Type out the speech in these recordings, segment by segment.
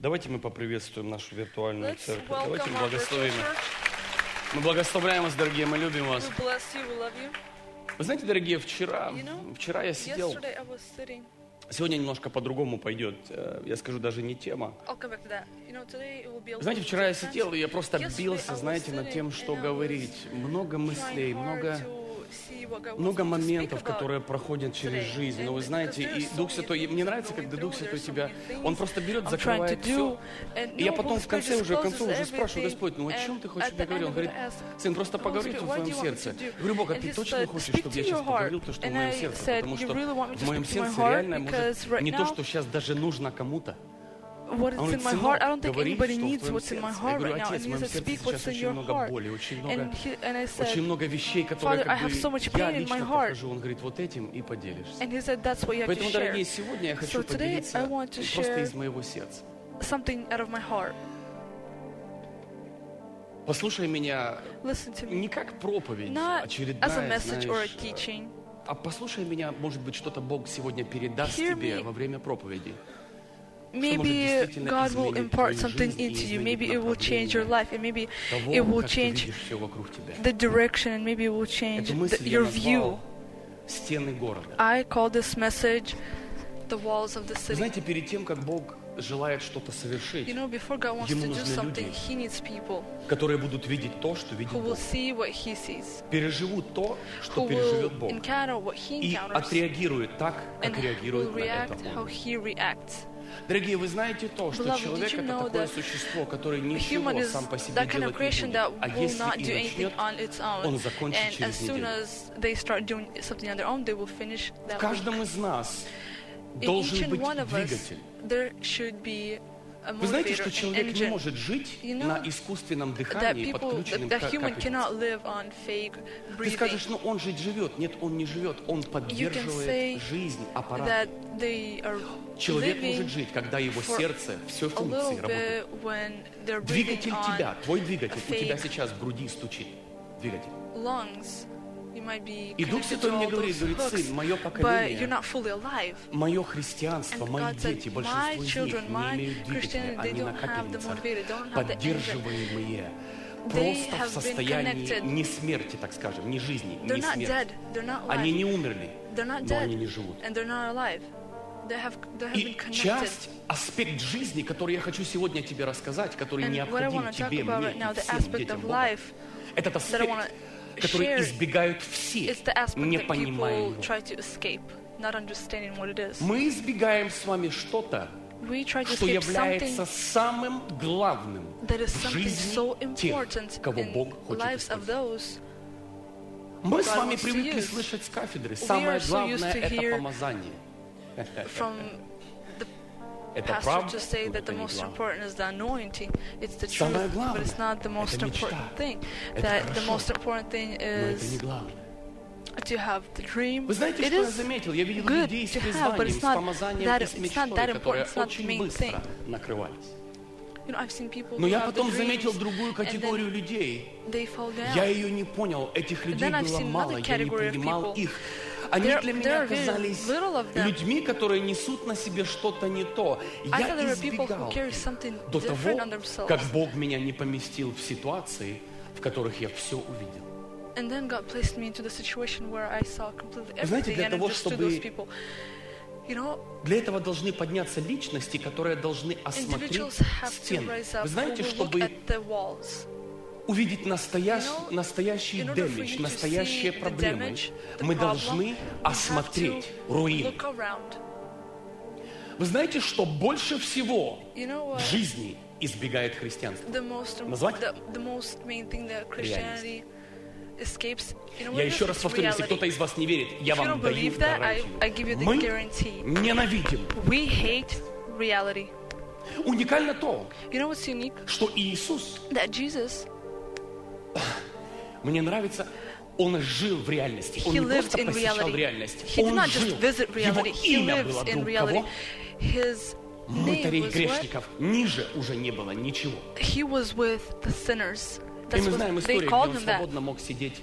Давайте мы поприветствуем нашу виртуальную Let's церковь. welcome Давайте our virtual благословим. church. Мы благословляем вас, дорогие, мы любим вас. We bless you, we love you. Вы знаете, дорогие, вчера я сидел, Yesterday I was sitting. сегодня немножко по-другому пойдет, я скажу, даже не тема. I'll come back to that. You know, today it will be a Вы знаете, little вчера я different. сидел, и я просто Yesterday бился, I was знаете, над тем, sitting что and I was говорить. Много мыслей, trying hard много to see what God wants много me to speak моментов, about которые проходят через today. жизнь. Но вы And знаете, because и there's so Дух many Святой, things мне I'm нравится, going когда through, Дух Святой there's so тебя, many things Он просто берет, I'm trying закрывает to все. do. And И я no, потом Holy в конце Spirit уже, к just концу closes уже спрашиваю: everything. Господь, ну о чем Ты хочешь And тебе at the говорить? Он end говорит: of it, I ask, сын, просто Holy поговори Spirit, в what твоем do you want me сердце. to do? Говорю: Бог, а And Ты He точно said, хочешь, speak чтобы to я сейчас your heart. поговорил то, что в And моем I сердце? said, Потому you что really want me to в моем speak to my сердце heart? реально, может, Because right не то, now, что сейчас даже нужно кому-то. what Он is in говорит: my сынок, heart, I don't think говори, anybody что в needs твоем what's in my сердце. Я heart говорю: right now. Отец, And в He моем said, сердце speak сейчас what's in очень your много heart. боли, очень And I said, много вещей, которые Father, I как have so бы much я pain in my лично heart. прохожу. Он говорит: вот этим и поделишься. And He said, that's what you have to Поэтому, дорогие, share. сегодня я хочу So today поделиться I want to просто share из моего сердца. something out of my heart. Послушай меня Listen to me. не как проповедь Not as a очередная, message or a знаешь, teaching. а послушай меня, может быть, что-то Бог сегодня передаст Hear тебе me. во время проповеди. Maybe God will impart something into you. Maybe it will change your life, and maybe it will Как ты change видишь все вокруг тебя. the direction, and maybe it will change Эту мысль я your view. назвал «Стены города». I call this message the walls of the Вы city. знаете, перед тем, как Бог желает что-то совершить, You know, before God wants Ему to do нужны something, люди, He needs people которые будут видеть то, что видит who will Бог, see what He sees, переживут то, что who переживет will Бог, encounter what He и encounters, отреагируют так, and как реагирует will на это react how Он. He reacts. Дорогие, вы знаете то, что Beloved, человек did you это know такое that существо, которое The ничего human is сам по себе that kind of делать не creation будет. that А will если not и do anything начнет, on its own. он закончит And as через soon неделю. as they start doing something on their own, they will finish В that work. каждом из нас In each должен and быть one of us, двигатель. there should be a Вы знаете, motivator, что an человек не engine. может жить You know на искусственном That дыхании, people, подключенным that к human капельнице. cannot live on fake Ты breathing. скажешь: ну он же живет. Нет, он не живет. Он You can say поддерживает жизнь, аппарат. that they are Человек living может жить, когда его for сердце, все a функции little работают. bit when they're breathing Двигатель on тебя, твой двигатель, у тебя fake сейчас в груди стучит. Двигатель. lungs. You might be И Дух connected Святой to мне all говорит: those hooks, сын, мое but you're поколение, not fully alive. мое христианство, And мои God said, дети, my большинство из children, них не my имеют двигателя, Christianity, they они на don't have the капельницах, motivator, they don't have the engine. поддерживаемые, They просто в have been состоянии connected. не смерти, так скажем, не жизни, They're не not смерти. dead, they're not Они alive, не умерли, they're not но они dead, не живут. and they're not alive. They have been И connected. часть, аспект жизни, который я хочу сегодня тебе рассказать, который And what I необходим want to talk тебе, about мне right now, и the всем aspect детям of Бога, life этот that I аспект, want который share, избегают все, it's the aspect не that понимая people его. try to escape, not understanding what it is. Мы избегаем с вами что-то, We try to что escape является something самым главным that is в something жизни so тех, important кого in Бог хочет lives of использовать. those. Мы с God вами wants to привыкли use. слышать с кафедры. We Самое are so главное used to – это hear помазание. From the Это pastor правда, to say но that это the не most главное. important is the anointing. It's the truth, Самое but главное it's not the – most это мечта. important thing. Это That the хорошо, most important thing но это не is главное. to have the dream. Вы знаете, It что я is заметил? Я видел good людей с to have, but призванием, it's с not помазанием that и с it's not мечтой, that которые important. It's not the очень main быстро thing. накрывались. You know, I've seen people Но who я have the потом заметил dreams, другую and категорию then людей. they fall down. Я ее не понял, этих людей then I've было seen мало, another я не category of понимал people. их. Они There- для there меня are very оказались little of them. людьми, которые несут на себе что-то не то. I Я thought there were people who избегал carry something до того, different on themselves. как Бог меня не поместил в ситуации, в которых я все увидел. And then God placed me into the situation where I saw completely Вы знаете, everything для and того, understood чтобы- those people. You know, Для этого должны подняться личности, которые должны осмотреть individuals have to стены. rise up Вы знаете, who will look чтобы at the walls. увидеть настоящий In order for дэмидж, you to настоящие see the проблемы, damage, the мы problem, должны we have осмотреть to руины. look around. Вы знаете, что больше всего You know в what? жизни избегает христианства? Назвать? The most main thing that Christianity escapes. You know what Я it еще is? раз It's повторю, если reality. кто-то из вас не верит, я If you вам don't даю believe that, I гарантию. give you the Мы guarantee. ненавидим. We hate reality. Уникально то, You know what's unique? что Иисус, That Jesus, мне нравится, Он жил в реальности. Он He не просто lived in посещал reality. реальность. He did Он not жил. just visit Его reality. He имя было lives in вдруг reality. кого? His name Мытарей, was what? грешников. Ниже уже не было ничего. He was with the sinners. И That's мы знаем what they историю, где called он him that. свободно мог сидеть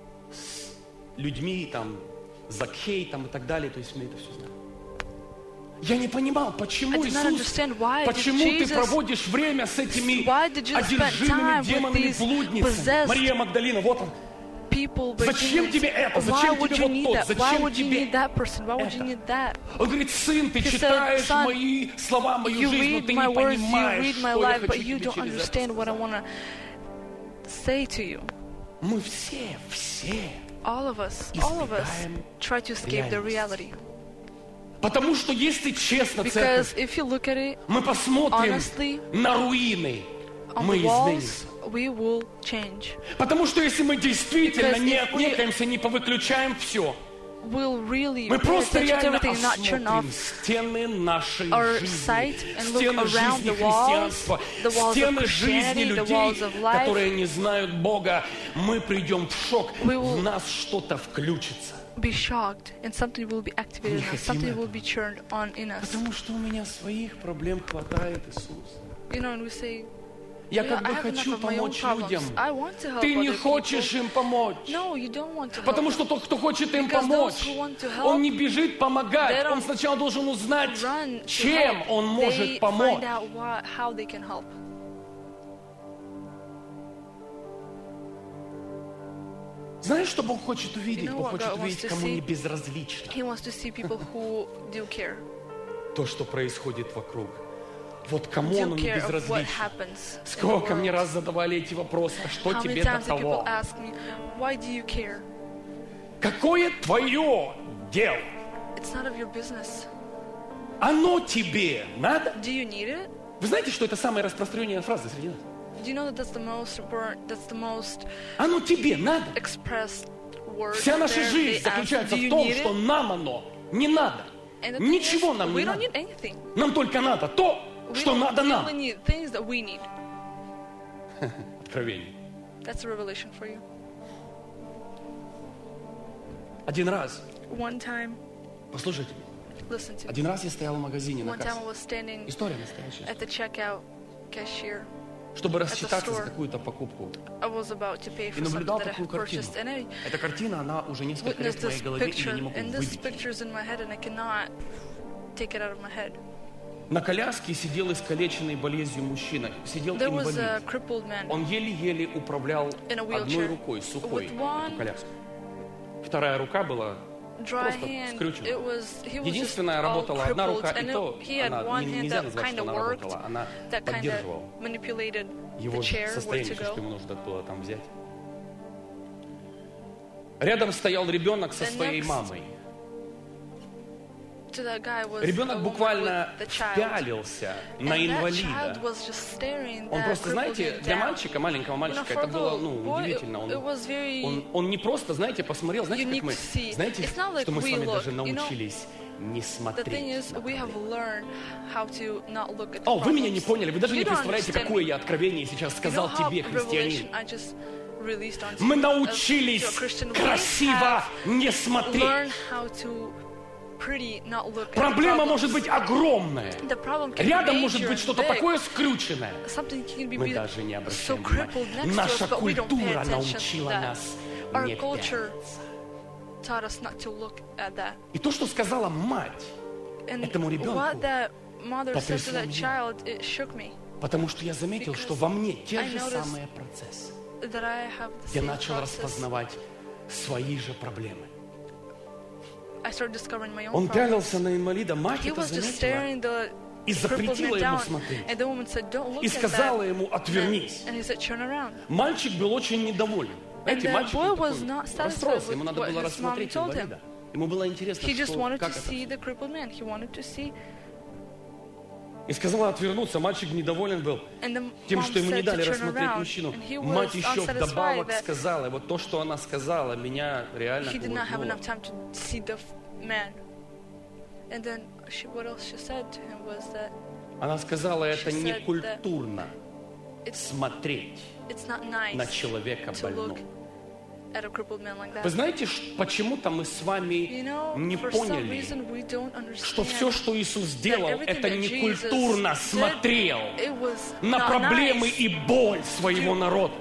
с людьми, там, Закхей, там, и так далее. То есть мы это все знаем. Я не понимал, почему I did not Иисус, understand why почему ты Jesus, проводишь время с этими why did you spend одержимыми time with демонами, these блудницами. possessed Мария Магдалина, вот он. people, Зачем тебе это? Зачем why would тебе you вот need тот? that? Why Зачем would you тебе need that person? Why would you это? need that? Он говорит, сын, ты He said, читаешь son, мои слова, мою You жизнь, но read ты my не words, you понимаешь, read my что я life, хочу but you тебе don't через это understand what I сказать. want to say to you. Мы все All of us избегаем try to escape the реальности. reality. Потому что если честно, Because церковь, if you look at it мы посмотрим honestly, на руины, on мы the walls, изменимся. we will change. Потому что если мы действительно Because не if we- отнекаемся, не повыключаем все, We'll really мы pay просто attention to реально everything and not turn осмотрим off стены нашей our жизни, sight and look стены around жизни the walls, христианства, the walls of стены жизни Christianity, the людей, walls of life. которые не знают Бога. Мы придем в шок, We will- в нас что-то включится. Be shocked, and something will be activated in us. хотим Something этого. will be turned on in us. Потому что у меня своих проблем хватает, Иисус. You know, and we say, Я "Yeah, как бы I have хочу enough of my own помочь людям. problems. I want to help Ты не other хочешь people." им помочь. No, you don't want to help Потому them. что тот, кто хочет им Because помочь, those who want to help, он не бежит помогать. they don't Он сначала должен узнать, run to чем help. он They может помочь. find out how they can help. Знаешь, что Бог хочет увидеть? You know Бог what хочет God wants увидеть, to кому see? не безразлично He wants to see people who do care. то, что происходит вокруг. Вот кому Do оно не care of what безразлично. happens in the Сколько мне world. раз задавали эти вопросы, а что How many тебе до times do people того? ask me, why do you care? Какое твое дело? It's none of your business. Оно тебе надо? Do you need it? Вы знаете, что это самая распространенная фраза среди нас? Do you know that that's the most important, that's the most Оно тебе надо? expressed word? Вся наша there? жизнь They ask, заключается do в you том, need что it? нам оно не надо. And the thing Ничего is, нам we не don't надо. need anything. Нам только надо то, We что надо we нам. only need things that we need. Откровение. That's a revelation for you. Один раз, One time, послушайте, listen to me. один раз я стоял в магазине на One time I кассе. was standing История настоящая. at the checkout cashier. Чтобы рассчитаться за store. какую-то покупку. I was about to pay И for something наблюдал that I такую had картину. purchased, and I Эта картина, она уже несколько лет witnessed в моей this голове, и я picture, не могу and this выбить. picture's in my head, and I cannot take it out of my head. На коляске сидел искалеченный болезнью мужчина. Сидел There was a инвалид. crippled man. Он еле-еле управлял In a одной wheelchair. рукой, сухой, With one эту коляску. Вторая рука была Dry просто hand. скрючена. He was just Единственная all работала одна crippled, рука, и and то he had она one hand нельзя that назвать, kind что of она worked, работала. Она that kind поддерживала of manipulated его the chair where to состояние, что go. ему нужно было там взять. Рядом стоял ребенок со The своей next мамой. To that guy was a Ребенок woman буквально with the child. пялился на And that инвалида. child was just staring Он that просто, crippled знаете, man для down. мальчика, маленького You know, мальчика, for это a было, little boy, удивительно. it was very Он не просто, знаете, посмотрел, знаете, unique как мы, to see. знаете, It's not like что мы с we вами look, даже you know, научились не The thing смотреть. is, we have learned how to not look at the О, вы меня не problems. поняли, вы даже You не don't представляете, understand какое me. я откровение сейчас You know сказал how тебе, христианин. revelation I just released onto Мы you as научились a Christian. We красиво не have смотреть. learned how to pretty not look at the Проблема problems. может быть огромная. The problem can Рядом be может major быть and что-то big. такое скрюченное. Something can be Мы даже не so обращаем crippled внимания. next to Наша us, but we don't pay культура attention to научила that. нас Our не culture пялиться. taught us not to look at that. И то, что сказала мать, And этому ребенку what that mother said to потрясло that меня. child, it shook me. потому что я заметил, Because что во мне те I же noticed самые процессы. That I have the Я same начал process. распознавать свои же проблемы. I started discovering my own Он problems. пялился на инвалида, мать He это was just заметила staring the и crippled запретила man ему down, смотреть. and the woman said, "Don't look И at сказала that." ему: «Отвернись». And he said, "Turn around." Мальчик был очень недоволен. Знаете, the мальчик boy он was такой not satisfied расстроился, with ему надо what было his рассмотреть mom told him. инвалида. Ему было интересно, He just что, wanted как to это. see the crippled man. He wanted to see. И сказала отвернуться. Мальчик недоволен был And the тем, mom что ему не said to дали turn рассмотреть around. мужчину. And he Мать was еще unsatisfied вдобавок that сказала, и вот то, что она сказала, меня реально he did not have колыхнуло. enough time to see the man. And then what else she said to him was that Она сказала, это She не said that культурно it's смотреть it's not на nice человека to look больного. at a crippled man like Вы that. знаете, почему-то мы с вами You know, не for some поняли, reason we don't что understand все, что Иисус that сделал, everything это that не Jesus культурно did, смотрел it was на not проблемы nice. и боль своего народа.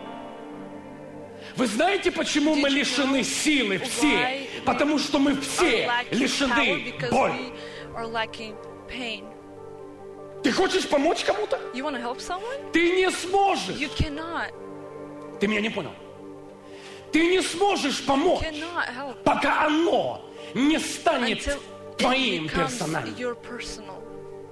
Вы знаете, почему мы Did you лишены know силы все? why Потому что мы Are все lacking power лишены because боли. are lacking pain. Ты хочешь помочь кому-то? You want to help someone? Ты не сможешь. You cannot. Ты меня не понял. Ты не сможешь помочь, Cannot help пока оно не станет until твоим it becomes персональным. your personal.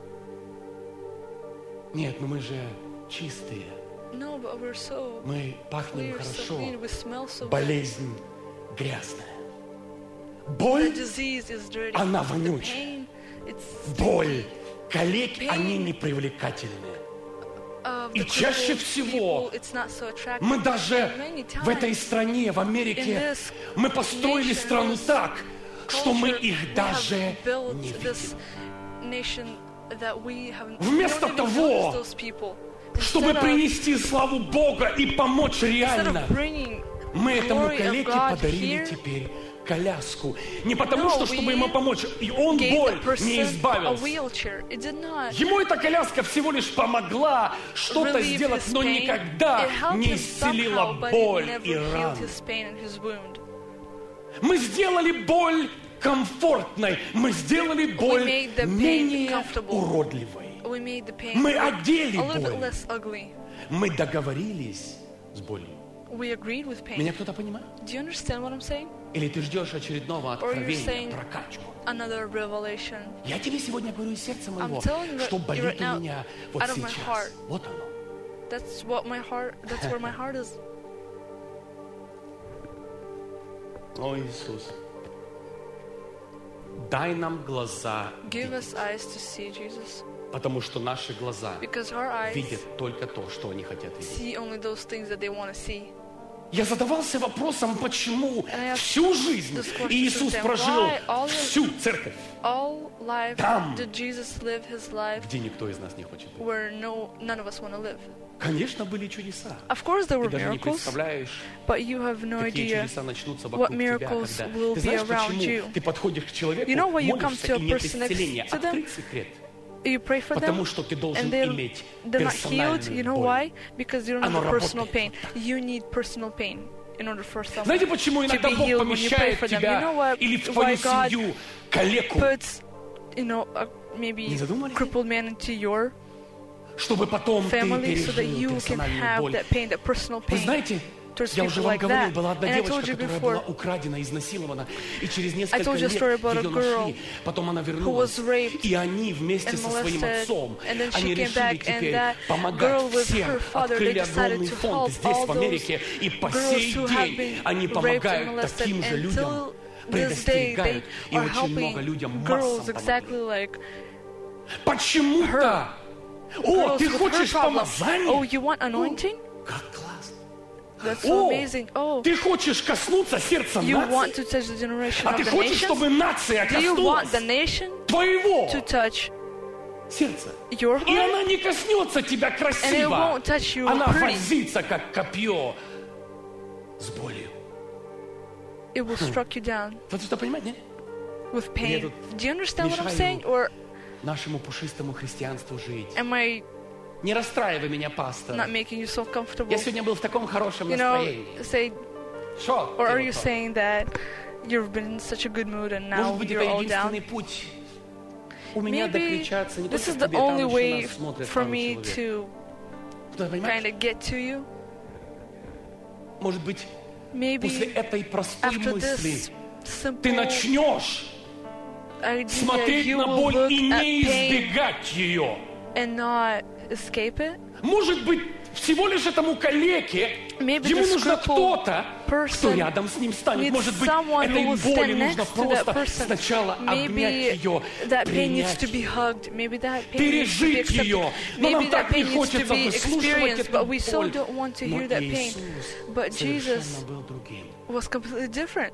Нет, но мы же чистые. No, but we're so Мы пахнем clear, so хорошо. clean, we smell so good. Болезнь грязная. The Боль, disease is dirty. она The вонючая. pain, it's Боль, калеки, Pain. они непривлекательные. of И the чаще crippled всего people, it's not so attractive. мы даже And many в этой times, стране, в in Америке, this мы построили nation, страну this так, что мы culture, их we даже have built не this видим. nation that we have Вместо we don't even того, notice those people. Чтобы Instead of- принести славу Бога и помочь instead реально, of bringing мы этому glory of калеке God подарили here, теперь коляску. Не потому, No, что чтобы we ему помочь, и он gave боль the person не a избавился. wheelchair. It did not Ему эта коляска всего лишь помогла что-то relieve сделать, his но pain. никогда It helped не him исцелила somehow, but боль it и never healed рану. his pain and his wound. Мы сделали боль комфортной, мы сделали боль made the pain менее comfortable. уродливой. We made the pain Мы a одели little bit боль. less ugly. Мы договорились с болью. We agreed with pain. Меня кто-то понимает? Do you understand what I'm saying? Или ты ждешь очередного Or you're откровения, saying прокачку? another revelation. Я тебе сегодня говорю из сердца моего, I'm telling you что right болит now, у меня вот out of my сейчас. heart. Вот оно. That's what my heart. That's where my heart is. О, Иисус, дай нам глаза, Give us eyes to see, Jesus, потому что наши глаза because our eyes видят только то, что они хотят видеть. see only those things that they want to see. Я задавался вопросом, почему I asked всю жизнь this question Иисус to them. прожил Why all your- всю церковь, All life Там. did Jesus live his life где никто из нас не хочет быть. where none of us want to live. Конечно, были чудеса. Of course, there Ты were даже не miracles, представляешь, but you have no какие idea. чудеса начнутся what вокруг тебя, miracles когда... will Ты be знаешь, around почему you. ты подходишь к человеку, You know why you come молишься, to a и нет person next исцеления? to them? Открыть секрет. You pray for them, Потому что ты должен and иметь they're not healed. You персональную know боль. why? Because you don't have Оно the personal работает pain. You need personal pain in order for someone Знаете, почему to иногда be Бог healed when you pray помещает for them. You тебя know what? или в Why твою God семью калеку, puts, maybe Не задумывались? crippled man into your чтобы потом ты family so that пережил you can персональную have боль? that pain, that personal Вы pain. знаете, towards я уже people вам like говорил, that. была одна And I told девочка, you которая before, была украдена, изнасилована, и через I несколько told you a лет story about a ее girl нашли, потом она who вернулась, was raped и они вместе and со своим molested, отцом, and then she они came решили back, and теперь that помогать girl with всем, her father, открыли they decided огромный to фонд help здесь, all в Америке, и по girls сей who have день been они raped and помогают molested, таким же людям, until this day предостерегают, they и are очень много helping людям girls массам exactly помогли. like Почему-то, о, girls ты with her хочешь problem. помазания? Oh, you want anointing? Как классно. That's so О, amazing. Oh, ты хочешь коснуться сердца you want нации? to touch the generation А of ты the хочешь, nations? чтобы нация Do you want коснулась the nation твоего to touch сердца? your И heart? она не коснется тебя And it красиво. won't touch you Она pretty. возится, как копье с болью. It will struck you down Вот что понимаете, нет? with pain. тут Do you understand what I'm мешаю saying? Or Нашему пушистому христианству жить. am I Не расстраивай меня, пастор. not making you so comfortable? Я сегодня был в таком хорошем You know, настроении. say, Что? or ты are вот you так? saying that you've been in such a good mood and now Может быть, you're это all down? единственный путь у меня Maybe докричаться не this только is к the тебе, там only еще way нас смотрят for пару me человек. to Кто-то понимает? kind of get to you. Может быть, после Maybe этой простой after мысли this simple ты начнешь idea, смотреть you на will боль look и at не pain избегать ее. and not escape it. Может быть, всего лишь этому калеке Maybe ему this нужно crippled кто-то, кто person рядом с ним станет. needs Может быть, someone who этой will боли stand нужно next to that просто person. сначала обнять Maybe ее, that pain needs to принять, be hugged. Maybe that pain needs to be пережить accepted. ее. Но нам Maybe that так не pain needs to хочется be выслушивать experienced, эту but we so боль. don't want to Но hear that pain. Иисус But Jesus совершенно был другим. was completely different.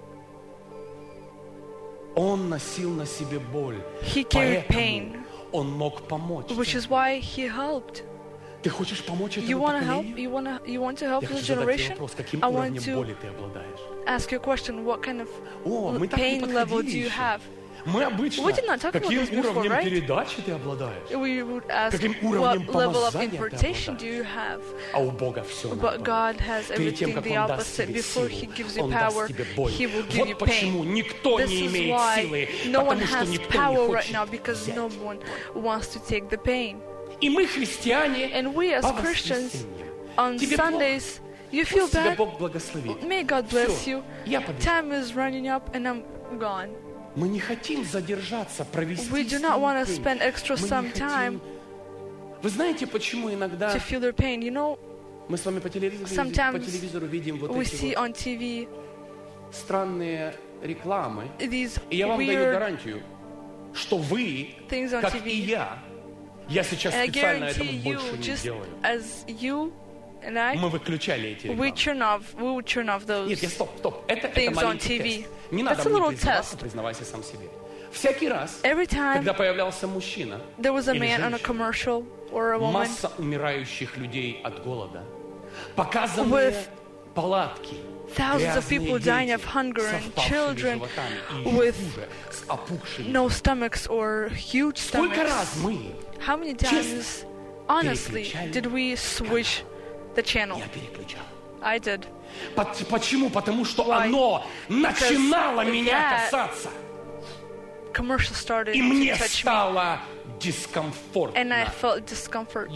Он носил на себе боль. He carried Поэтому pain, он мог помочь. which is why he helped. Ты хочешь помочь You этому want to help? поколению? You want to help Я this хочу задать тебе generation? вопрос, каким I уровнем want to боли ты обладаешь? ask you a question. What kind of О, мы так не pain level do подходили you еще. have? Мы обычно, We did not talk about каким this before, уровнем right? передачи ты обладаешь? We would ask, Каким what уровнем level of помазания ты impartation do обладаешь? you have? А у Бога все But God has Перед тем, everything как the Он даст opposite. тебе Before силу, He gives you Он даст power, тебе боль. He will give you Вот почему pain. никто This не is имеет why силы, no one потому что has никто не power right now, хочет because взять. no one wants to take the pain. И мы, христиане, And we as по Christians, воскресеньям, on тебе плохо, Sundays, you feel пусть тебя bad. Бог благословит. May God bless you. Я побежал. Time is running up and I'm gone. Мы не хотим задержаться, провести We do с not ним want to день. spend extra Мы не some хотим- time Вы знаете, почему иногда to feel their pain. You know, мы с вами по Sometimes телевизору видим вот we эти see вот on TV странные рекламы. these И я вам даю weird гарантию, что вы, things on как TV. и я сейчас And I специально guarantee этого you, больше не just делаю. as you and I, Мы выключали эти we рекламы. would turn off those. Нет, стоп. Это things on маленький TV. тест. Не надо That's a мне little признаваться, test. признавайся сам себе. Всякий раз, Every time когда появлялся мужчина there was a или man on a женщина, commercial or a woman масса умирающих людей от голода, показанные with палатки, thousands of people dying of hunger and children with no stomachs or huge Сколько stomachs. раз мы, How many times, honestly, переключали did we switch the channel? я переключал. I did. Почему? Потому что Why? оно начинало меня that касаться, Commercial started и to мне touch me, стало and I дискомфортно. felt discomfort.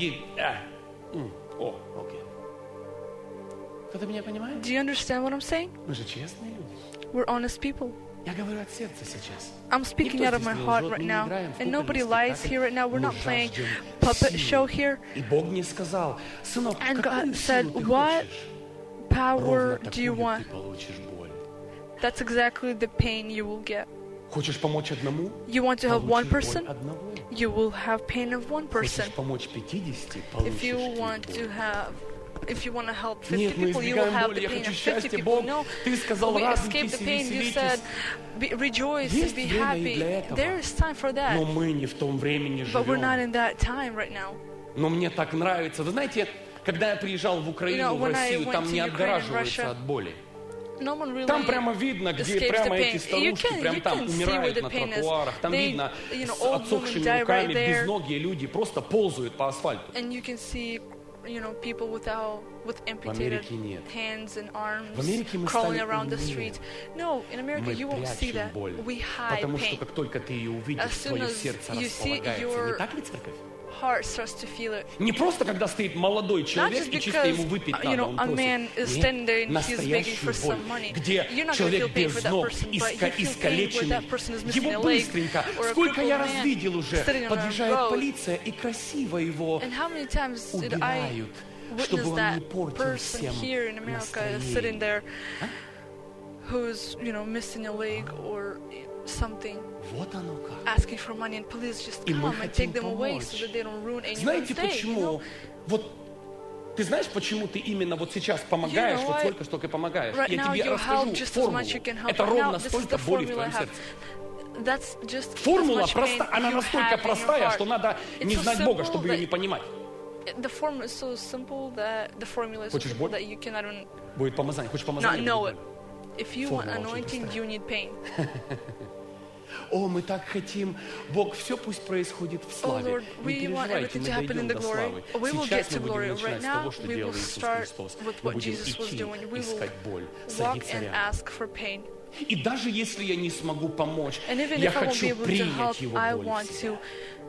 Окей. Кто-то меня понимает? Do you understand what I'm saying? Мы же честные люди. We're honest people. Я говорю от сердца сейчас. I'm speaking out of my heart right now, and nobody lies here right now. We're not playing puppet show here. И Бог мне сказал, сынок, And какую God said, силу ты what хочешь? power Ровно do you такую want? ты получишь боль. That's exactly the pain you will get. Хочешь помочь одному? You want to help one Получишь person? боль одного. You will have pain of one person. Хочешь помочь 50? If you Получишь want ты to боль. have, if you want to help 50 Нет, мы people, you will избегаем have боли. the Я pain хочу of 50 счастья. people. Бог, No, ты сказал, we escape радуйтесь the и pain. You веселитесь. said, rejoice and Есть be время и happy. для этого. There is time for Но that. мы не в том времени But we're not живем. in that time right now. Но мне так нравится. Вы знаете, когда я приезжал в Украину, в when I Россию, went там to не Ukraine and отгораживаются Russia, от боли. No one really Там прямо видно, где escapes прямо the эти pain. старушки, прям You там can see where умирают the на pain is. тротуарах. Там They, видно old с women отсохшими die руками, right there. безногие люди просто ползают по асфальту. And you can see, people with amputated Америке нет. hands and arms В Америке мы crawling стали around the умнее. street. No, in America Мы you won't see прячем that. боль. We hide Потому что pain. как только ты ее увидишь, As soon твое as сердце you see располагается. your Не так ли, церковь? Heart starts to feel it. Не просто, когда стоит молодой Not человек, just и чисто ему because, выпить you надо, know, он a man просит. is standing there Нет, and he's begging for настоящую боль, some money. где You're not gonna человек feel pain без for that ног, person, but you feel pain where искалеченный. that person is missing a Его leg, быстренько. or a Сколько я crippled раз man видел уже, sitting on a подъезжает road. полиция, и красиво его And how many times did I убирают, чтобы witness он не that портил person всем here in America is sitting настроение. there who's, missing a leg or something, Вот оно как. asking for money, and police just И мы come and хотим take them away помочь. so that they don't ruin anyone's Знаете day. почему? Вот ты знаешь, почему ты именно вот сейчас помогаешь, You know вот what? столько, столько помогаешь? Right Я now тебе you help расскажу just as формулу. much you can help. Это Right now, ровно this is столько the боли в formula I твоем have. сердце. That's just as Формула much pain проста, она you настолько have in your простая, heart. что надо не It's so знать Бога, simple чтобы ее that не понимать. The formula is so simple that the formula is so Хочешь simple боль? that you cannot even Будет помазание. Хочешь not помазание? know будет it. боль. If you want Формула очень anointing, простая. you need pain. О, мы так хотим. Бог, все пусть происходит в Oh славе. Lord, Не we want переживайте, everything мы to happen дойдем in the до glory. славы. We will Сейчас get to мы будем glory. начинать Right с того, now, что we делал will Иисус start Христос. with Мы what будем Jesus was идти, doing. We will искать боль, walk садиться and рядом. ask for pain. И даже если я не смогу помочь, And even я if I won't be хочу able to help, принять его I боль want в себя.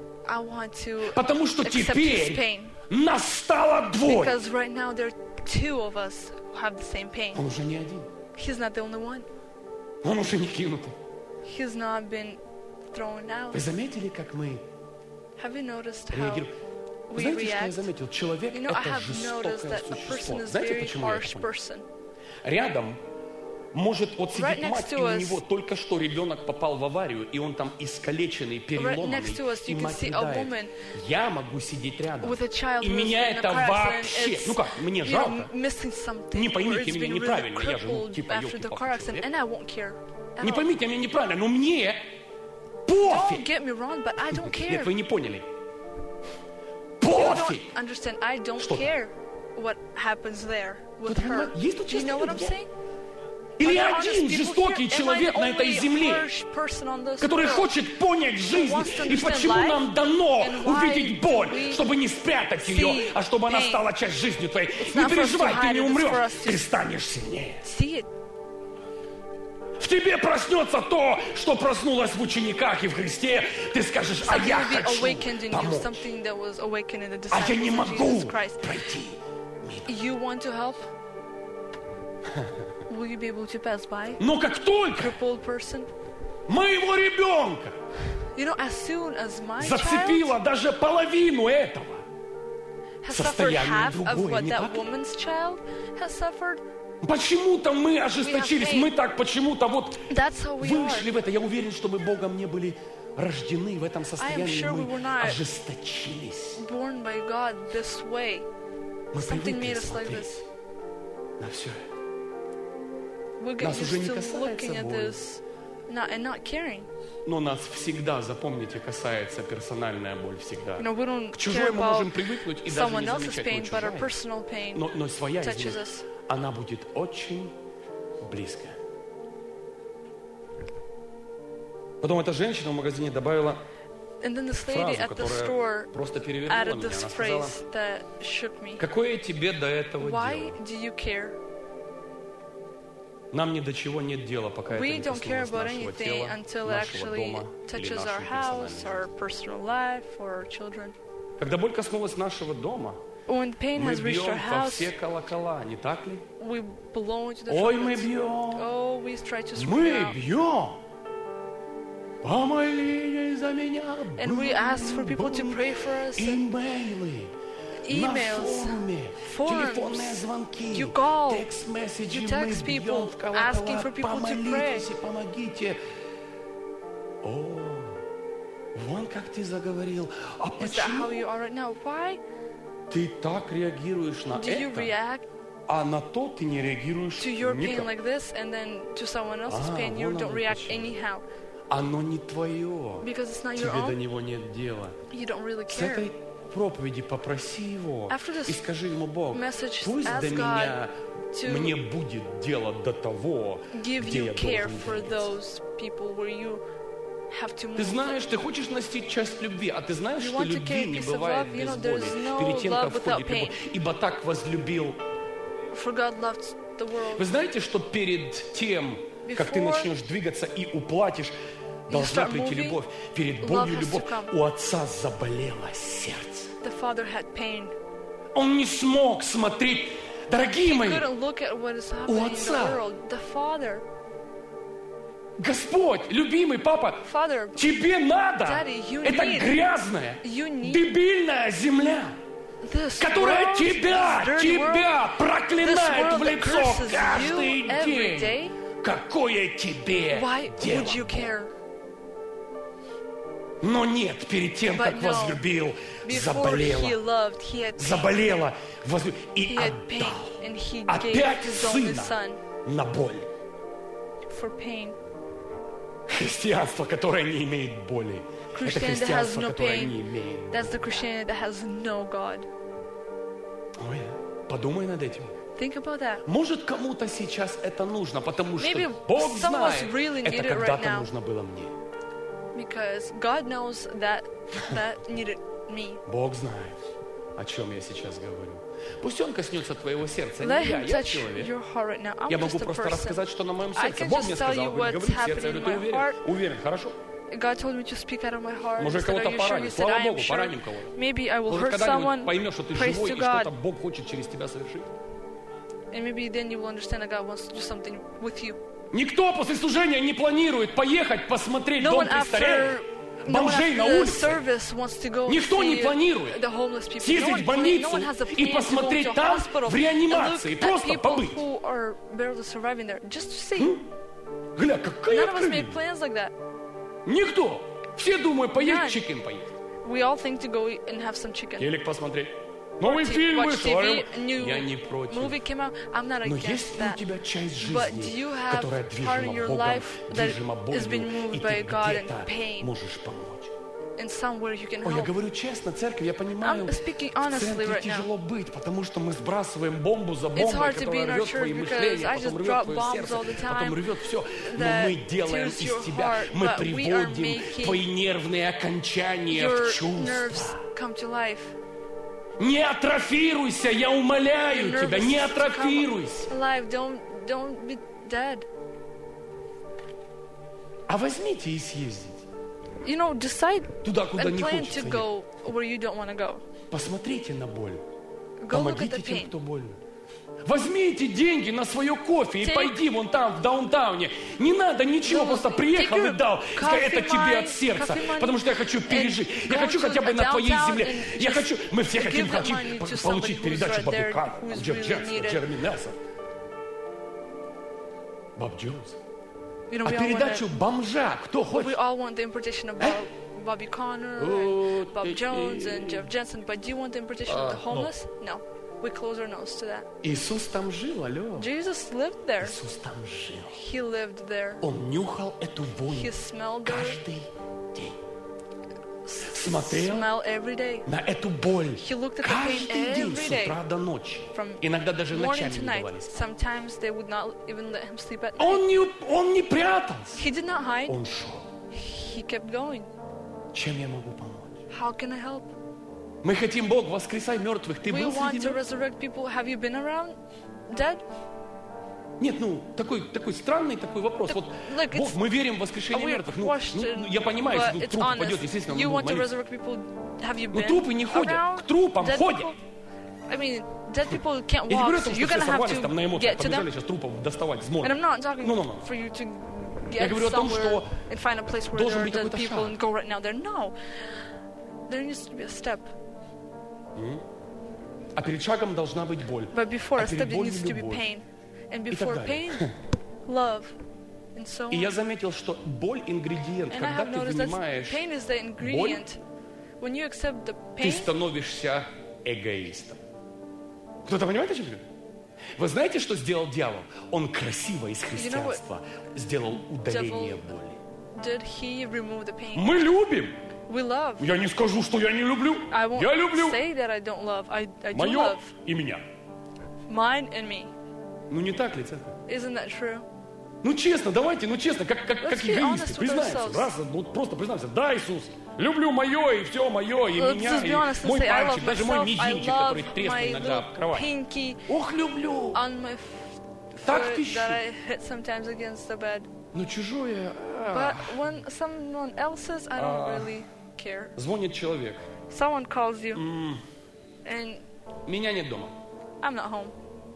to Потому что accept his теперь pain. настала двое. Because right now there are two of us who have the same pain. Он уже не один. He's not the only one. Он уже не кинутый. He's not been thrown out. Вы заметили, как мы Have you noticed how реагируем? Вы we знаете, что я react? заметил? Человек — I это have жестокое noticed that a person существо. is Знаете, very почему я это harsh понял? person. Рядом может вот Right сидит next мать, to и у us- него только что ребенок попал в аварию, и он там искалеченный, переломанный, next to us you и can мать see a рыдает. woman Я могу сидеть рядом, With a child и who's меня been in a это car accident, вообще, it's, ну как, мне жалко. missing something, Не or поймите it's меня been really неправильно, я же, crippled типа, after the ёлки-палки car accident, человек. and I won't care. at Не all. поймите меня неправильно, но мне Don't пофиг. get me wrong, but I don't care. Нет, вы не поняли. You don't Пофиг. understand. I don't Что там? care what happens there with Кто-то her. понимает? Есть тут Do you честные know what I'm люди? saying? Или один жестокий человек на этой земле, который хочет понять жизнь и почему нам дано увидеть боль, чтобы не спрятать ее, а чтобы она стала часть жизни твоей. Не переживай, ты не умрешь, ты станешь сильнее. В тебе проснется то, что проснулось в учениках и в Христе. Ты скажешь, а я хочу помочь. А я не могу пройти. Will you be able to pass by? Но как только моего ребенка зацепило даже половину этого, состояние другое, не так ли? Почему-то мы ожесточились, мы так почему-то вот вышли в это. Я уверен, что мы Богом не были рождены в этом состоянии, мы ожесточились. Мы привыкли смотреть на все это. Нас уже не касается боли. Но нас всегда, запомните, касается персональная боль всегда. К чужой мы можем привыкнуть и даже не замечать, но своя из них, она будет очень близко. Потом эта женщина в магазине добавила фразу, которая просто перевернула меня. Она сказала, какое тебе до этого дело? Нам ни до чего нет дела, пока это не коснулось нашего тела, нашего дома или нашей персональной жизни. Когда боль коснулась нашего дома, мы бьем во все колокола, не так ли? Ой, мы бьем! Мы бьем! Помолись за меня! Имейлы! Emails, forms, you call, you text people asking for people to pray. Помогите. О, вон как ты заговорил. А почему ты так реагируешь на это, а на то ты не реагируешь никак? Оно не твое. Тебе до него нет дела. С этой проповеди попроси его и скажи ему: Бог, пусть до меня мне будет дело до того, где я должен быть. Ты знаешь, ты хочешь носить часть любви, а ты знаешь, что любви не бывает без боли. Перед тем, как входит любовь, ибо так возлюбил. Вы знаете, что перед тем, как ты начнешь двигаться и уплатишь, должна прийти любовь. Перед болью любовь. У отца заболело сердце. Он не смог смотреть, дорогие мои, у отца. Господь, любимый папа, тебе надо, это грязная, дебильная земля, которая тебя проклинает в лицо каждый день. Какое тебе дело? Но нет, перед тем, как возлюбил, заболела, и отдал опять сына на боль. Христианство, которое не имеет боли, это христианство, которое не имеет боли. Ой, подумай над этим. Может, кому-то сейчас это нужно, потому что Бог знает, это когда-то нужно было мне. Because God knows that needed me. Бог знает, о чем я сейчас говорю. Пусть Он коснется твоего сердца. Не я человек. Я могу просто рассказать, что на моем сердце. Бог мне сказал, говори в сердце. Я говорю, ты уверен? Уверен, хорошо. God told me to speak out of my heart. Может, кого-то пораним. Слава Богу, пораним кого-то. Maybe I will hurt someone. Может, когда-нибудь поймешь, что ты живой, и что-то Бог хочет через тебя совершить. And maybe then you will understand that God wants to do something with you. Никто после служения не планирует поехать посмотреть дом престарелых, бомжей на улице. Никто не планирует съездить в больницу и посмотреть там в реанимации, просто побыть. Гля, какая откровенность. Никто. Все думают, поесть чикен поесть. Телек посмотреть. Новый фильм вышел, я не против. Но есть ли у тебя часть жизни, которая движима Богом, движима болью, и ты где-то можешь помочь? in somewhere you can help. Я говорю честно, церковь, я понимаю, I'm speaking в honestly центре right тяжело now. быть, потому что мы сбрасываем бомбу за It's бомбой, hard to be которая in our рвет church твои because мышления, I потом just рвет drop твое bombs сердце, all the потом time рвет все. Но that мы делаем tears из your тебя, heart, мы but we are приводим making твои нервные окончания your в nerves чувство. come to life. Не атрофируйся, я умоляю Your тебя, nerves не come атрофируйся. alive. Don't be dead. А возьмите и съездите You know, decide туда, куда and не plan хочется to ехать. go where you don't want to go. Посмотрите на боль. Go look at Помогите the тем, pain. кто больно. Возьмите деньги на свое кофе и Take- пойди вон там, в даунтауне. Не надо ничего, Those- просто приехал take и your дал. Сказал, это coffee тебе money- от сердца, coffee money потому что я хочу пережить. Я go хочу to хотя бы на твоей downtown земле. and Я just хочу, мы все хотим give that money to somebody получить who's передачу right Бобби there, Кана, who's Джефф really Джексон, needed. Джереми Нелсон, Боб Джонс. You know, А we all want передачу бомжа кто we хочет? all want the importation of Bobby Connor Oh, and Bob Jones and Jeff Jensen, but do you want the importation of the homeless? No. We close our nose to that. Иисус там жил, алло. Jesus lived there. Иисус там жил. He lived there. Он нюхал эту вонь He smelled it. каждый день. Смотрел Smell every day. на эту боль He looked at the каждый pain день every с day. утра до ночи. From Иногда даже morning ночами to не night. давали спать. Sometimes they would not even let him sleep at night. Он не прятался. He did not hide. Он шел. He kept going. Чем я могу помочь? How can I help? Мы хотим, Бог, воскресай мертвых. Ты We был want среди to мертвых? resurrect people. Have you been around dead? Нет, такой странный такой вопрос. Вот, Look, Бог, it's мы верим в a воскрешение weird мертвых. question, Я понимаю, but что it's труп упадет, honest. естественно, You мы want to молимся. resurrect people? Have you Но been трупы не ходят, around к трупам dead ходят. people? I mean, dead people can't Я не говорю walk, о том, so что you're все gonna have сорвались там на to эмоциях, get to побежали them. сейчас трупов доставать из And моря. I'm not talking No. for you to Я get говорю о том, somewhere что and find a place where должен there are быть dead какой-то people шаг. and go right now there. No, there needs to be a step. А перед шагом должна быть боль. But before А a step, перед there болью needs to be любовь. pain, and И так before далее. pain, love, and so И я on. заметил, что боль ингредиент. And I Когда have ты noticed that принимаешь pain is the ingredient. When you accept the ты pain, становишься эгоистом. Кто-то понимает, о чем я говорю? Вы знаете, что сделал дьявол? Он красиво из христианства сделал удаление devil- боли. did he remove the pain? Мы любим. We love. Я не скажу, что я не люблю. I won't Я люблю say that I don't love. I do мое love и меня. mine and me. Ну не так ли, церковь? Isn't that true? Ну честно, давайте, честно, как Let's be эгоисты, honest with признаемся. ourselves. Раз, просто признаемся, да, Иисус, люблю мое и все мое, и Let's меня, just be и honest and мой say, I пальчик, love даже мой myself, I мизинчик, love который треснул my иногда об little кровать. pinky Ох, люблю. on my Так foot ты that I hit sometimes against the bed. Но чужое... But when someone else's, I don't really care. Звонит человек. Someone calls you, and Меня нет дома. I'm not home.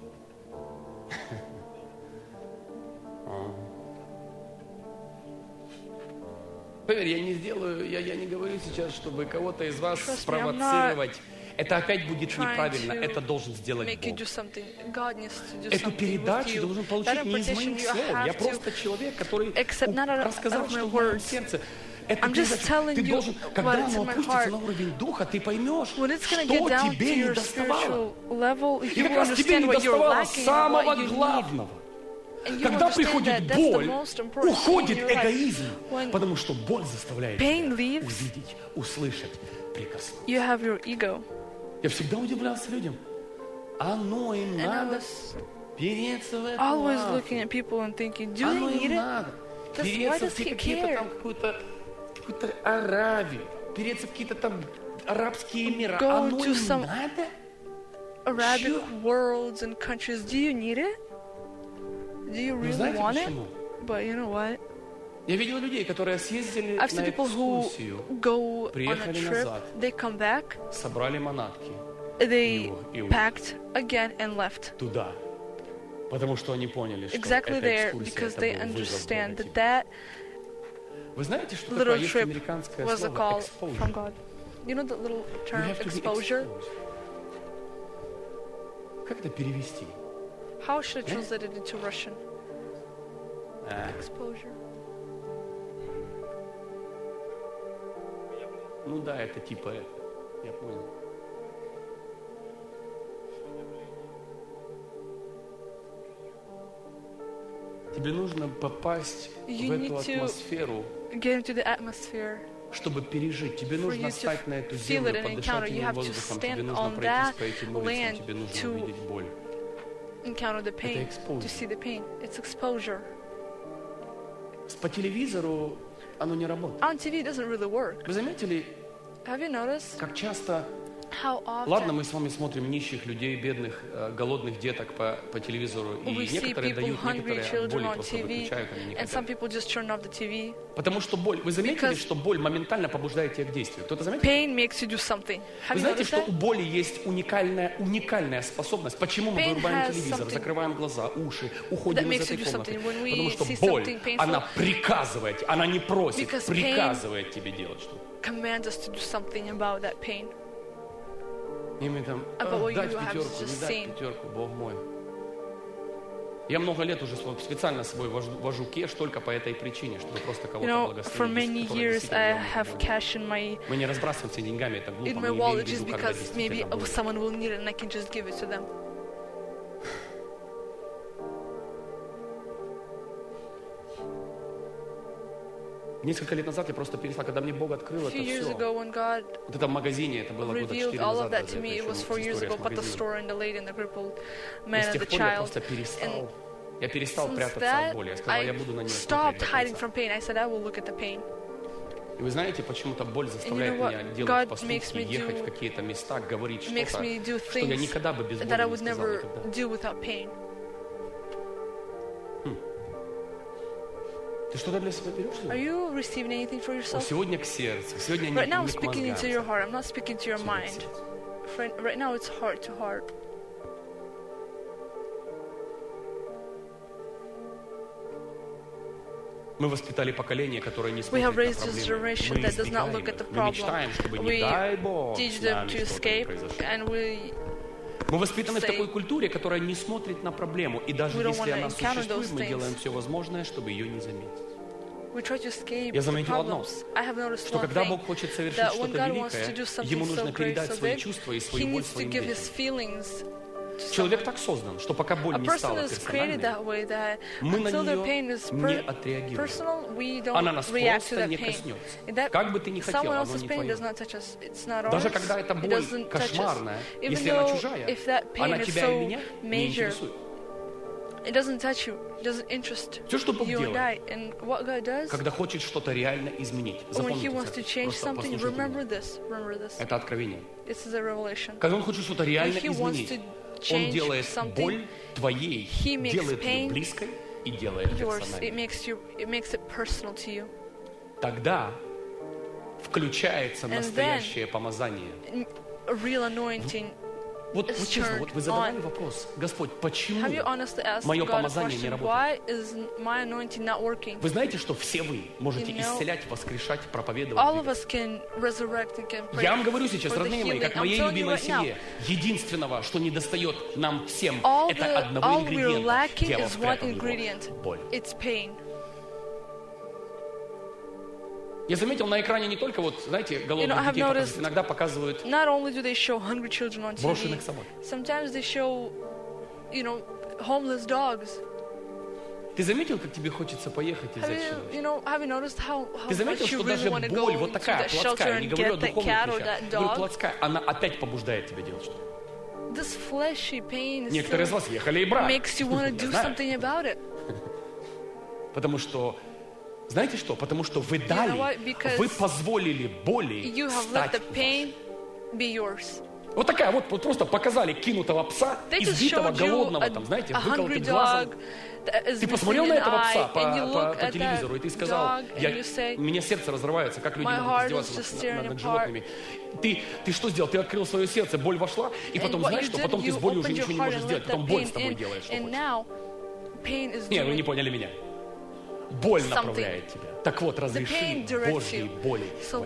Поверь, я не сделаю, я не говорю сейчас, чтобы кого-то из вас Trust me, I'm спровоцировать. Это опять будет trying неправильно. to Это должен сделать Make you Бог. do something. God needs to do Эту something with передачу you. должен That получить не из impartation моих you слов. Я have просто to человек, который accept not out of рассказал, my что в моем words. сердце. Эту I'm just передачу telling ты you должен, what когда it's оно in my опустится heart. на уровень духа, ты поймешь, When it's going to что get down to тебе не your доставало. spiritual level, И you как will раз тебе understand не what you're доставало lacking and самого what you need. главного. And you Когда understand приходит that that's the боль, most important thing in уходит your life. эгоизм, When потому что боль заставляет pain тебя leaves, увидеть, услышать, прикоснуться. you have your ego. Я всегда удивлялся людям. Оно им And I надо was переться в эту always лавку. looking at people and thinking, do Оно they им need it? надо. Why Переться does в he какие-то care? там какую-то Аравию. Переться в какие-то там арабские мира. Go Оно to им some надо? Arabic Sure. worlds and countries. Do you need it? Do you Вы really знаете want it? почему? But you know what? Я видел людей, которые съездили I've seen на people who экскурсию, go on a приехали trip, назад. they come back, собрали манатки they И packed again and left. туда. Потому что они поняли, что Exactly эта there, экскурсия, because это they был вызов understand Бога that тебе. that Вы знаете, что little такое есть trip американское was a слово call exposure? from God. You know the little You term have to be exposure? exposed. Как это перевести? How should I translate it into Russian? А, Exposure. ну да, это типа это. Я понял. Тебе нужно попасть You в need эту to атмосферу, Get into the atmosphere чтобы пережить. Тебе нужно стать на эту землю, подышать этим воздухом, тебе нужно пройтись по этим улицам, тебе нужно увидеть боль. Это exposure. По телевизору оно не работает. On TV it doesn't really work. Вы заметили, как часто... Ладно, мы с вами смотрим нищих людей, бедных, голодных деток по телевизору, и некоторые дают, некоторые боли просто выключают, они не хотят. Потому что боль, вы заметили, что боль моментально побуждает тебя к действию? Кто-то заметил? Вы знаете, что у боли есть уникальная способность? Почему мы вырубаем телевизор, закрываем глаза, уши, уходим из этой комнаты? Потому что боль, она приказывает, она не просит, приказывает тебе делать что-то. И мы там, дать пятерку, не дать пятерку, Бог мой. Я много лет уже специально с собой вожу кеш только по этой причине, чтобы просто кого-то благословить. Мы не разбрасываемся деньгами, это глупо, мы имеем в виду, когда действительно боль. Несколько лет назад я просто перестал, когда мне Бог открыл это все. Вот это в магазине, это было года 4 назад. Я с тех пор я просто перестал. Я перестал прятаться от боли. Я сказал, я буду на нее смотреть. И вы знаете, почему-то боль заставляет меня делать поступки, ехать в какие-то места, говорить что-то, что я никогда бы без боли не сказал. Ты что-то для себя берешь? Are you receiving anything for yourself? Сегодня к сердцу. Сегодня right now I'm speaking into your heart. I'm not speaking to your mind. Right now it's heart to heart. Мы воспитали поколение, которое не смотрит на проблемы. Мы избегаем их. Мы мечтаем, чтобы, не дай Бог, с нами что-то не произошло. Мы воспитаны в такой культуре, которая не смотрит на проблему. И даже если она существует, мы делаем все возможное, чтобы ее не заметить. Я заметил одно, что когда Бог хочет совершить что-то великое, Ему нужно передать свои чувства и свою боль своим детям. Человек так создан, что пока боль не стала персональной, мы на нее не отреагируем. Она нас просто не коснется. Как бы ты ни хотел, оно не твое. Даже когда эта боль кошмарная, если она чужая, она тебя и меня не интересует. Все, что Бог делает, когда хочет что-то реально изменить, запомните это, просто послушайте. Это откровение. Когда Он хочет что-то реально изменить, Он делает боль твоей, делает ее близкой и делает персональной. Тогда включается настоящее помазание. Вот честно, вот вы задавали вопрос, Господь, почему мое помазание не работает? Вы знаете, что все вы можете исцелять, воскрешать, проповедовать? Я вам говорю сейчас, родные мои, как моей любимой семье, единственного, что недостает нам всем, это одного ингредиента. Дьявол спрятал его. Боль. Я заметил на экране не только, вот, знаете, голодных детей показывают, иногда показывают брошенных собак. Ты заметил, как тебе хочется поехать и взять что-то? Ты заметил, что даже боль, вот такая плотская, не говорю о духовных вещах, говорю плотская, она опять побуждает тебя делать что-то. Некоторые из вас ехали и брали. Потому что знаете что? Потому что вы дали, вы позволили боли стать вашей. Вот такая, вот просто показали кинутого пса, избитого, голодного, там, знаете, выколотым глазом. Ты посмотрел на этого пса по телевизору, и ты сказал, меня сердце разрывается, как люди могут издеваться над животными. Ты что сделал? Ты открыл свое сердце, боль вошла, и потом, знаешь что? Потом ты с болью уже ничего не можешь сделать, потом боль с тобой делает, что хочешь. Не, вы не поняли меня. Боль направляет тебя. Так вот, разреши Божьей боли.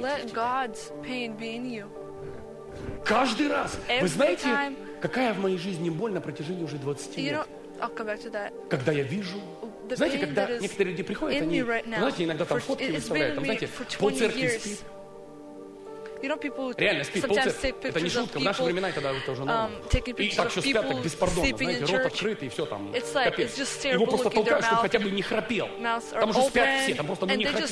Каждый раз. Вы знаете, какая в моей жизни боль на протяжении уже 20 лет? Когда я вижу... Знаете, когда некоторые люди приходят, они, знаете, иногда там фотки выставляют, там, знаете, пол церкви спит. Реально спит полцеркви. Это не шутка. В наши времена тогда это уже норма. И так еще спят так беспардонно, знаете, рот открыт и все там. Капец. Его просто толкают, чтобы хотя бы не храпел. Там уже спят все, там просто не храпи.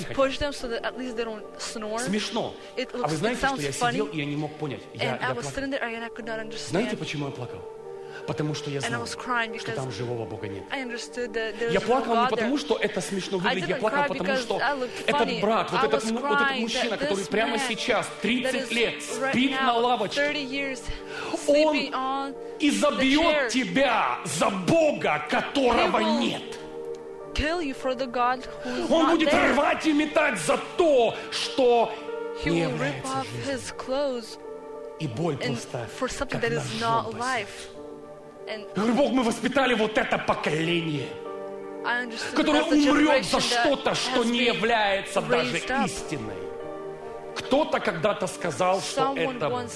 Смешно. А вы знаете, что я сидел и я не мог понять? Я плакал. Знаете, почему я плакал? Потому что я знал, что там живого Бога нет. Я плакал не потому, что это смешно выглядит, я плакал потому, что этот брат, вот этот мужчина, который прямо сейчас, 30 лет, спит на лавочке, он изобьет тебя за Бога, которого нет. Он будет рвать и метать за то, что не является жизнью. И боль просто, как ножом. Говорю, Бог, мы воспитали вот это поколение, которое умрет за что-то, что не является даже истиной. Кто-то когда-то сказал, что это Бог.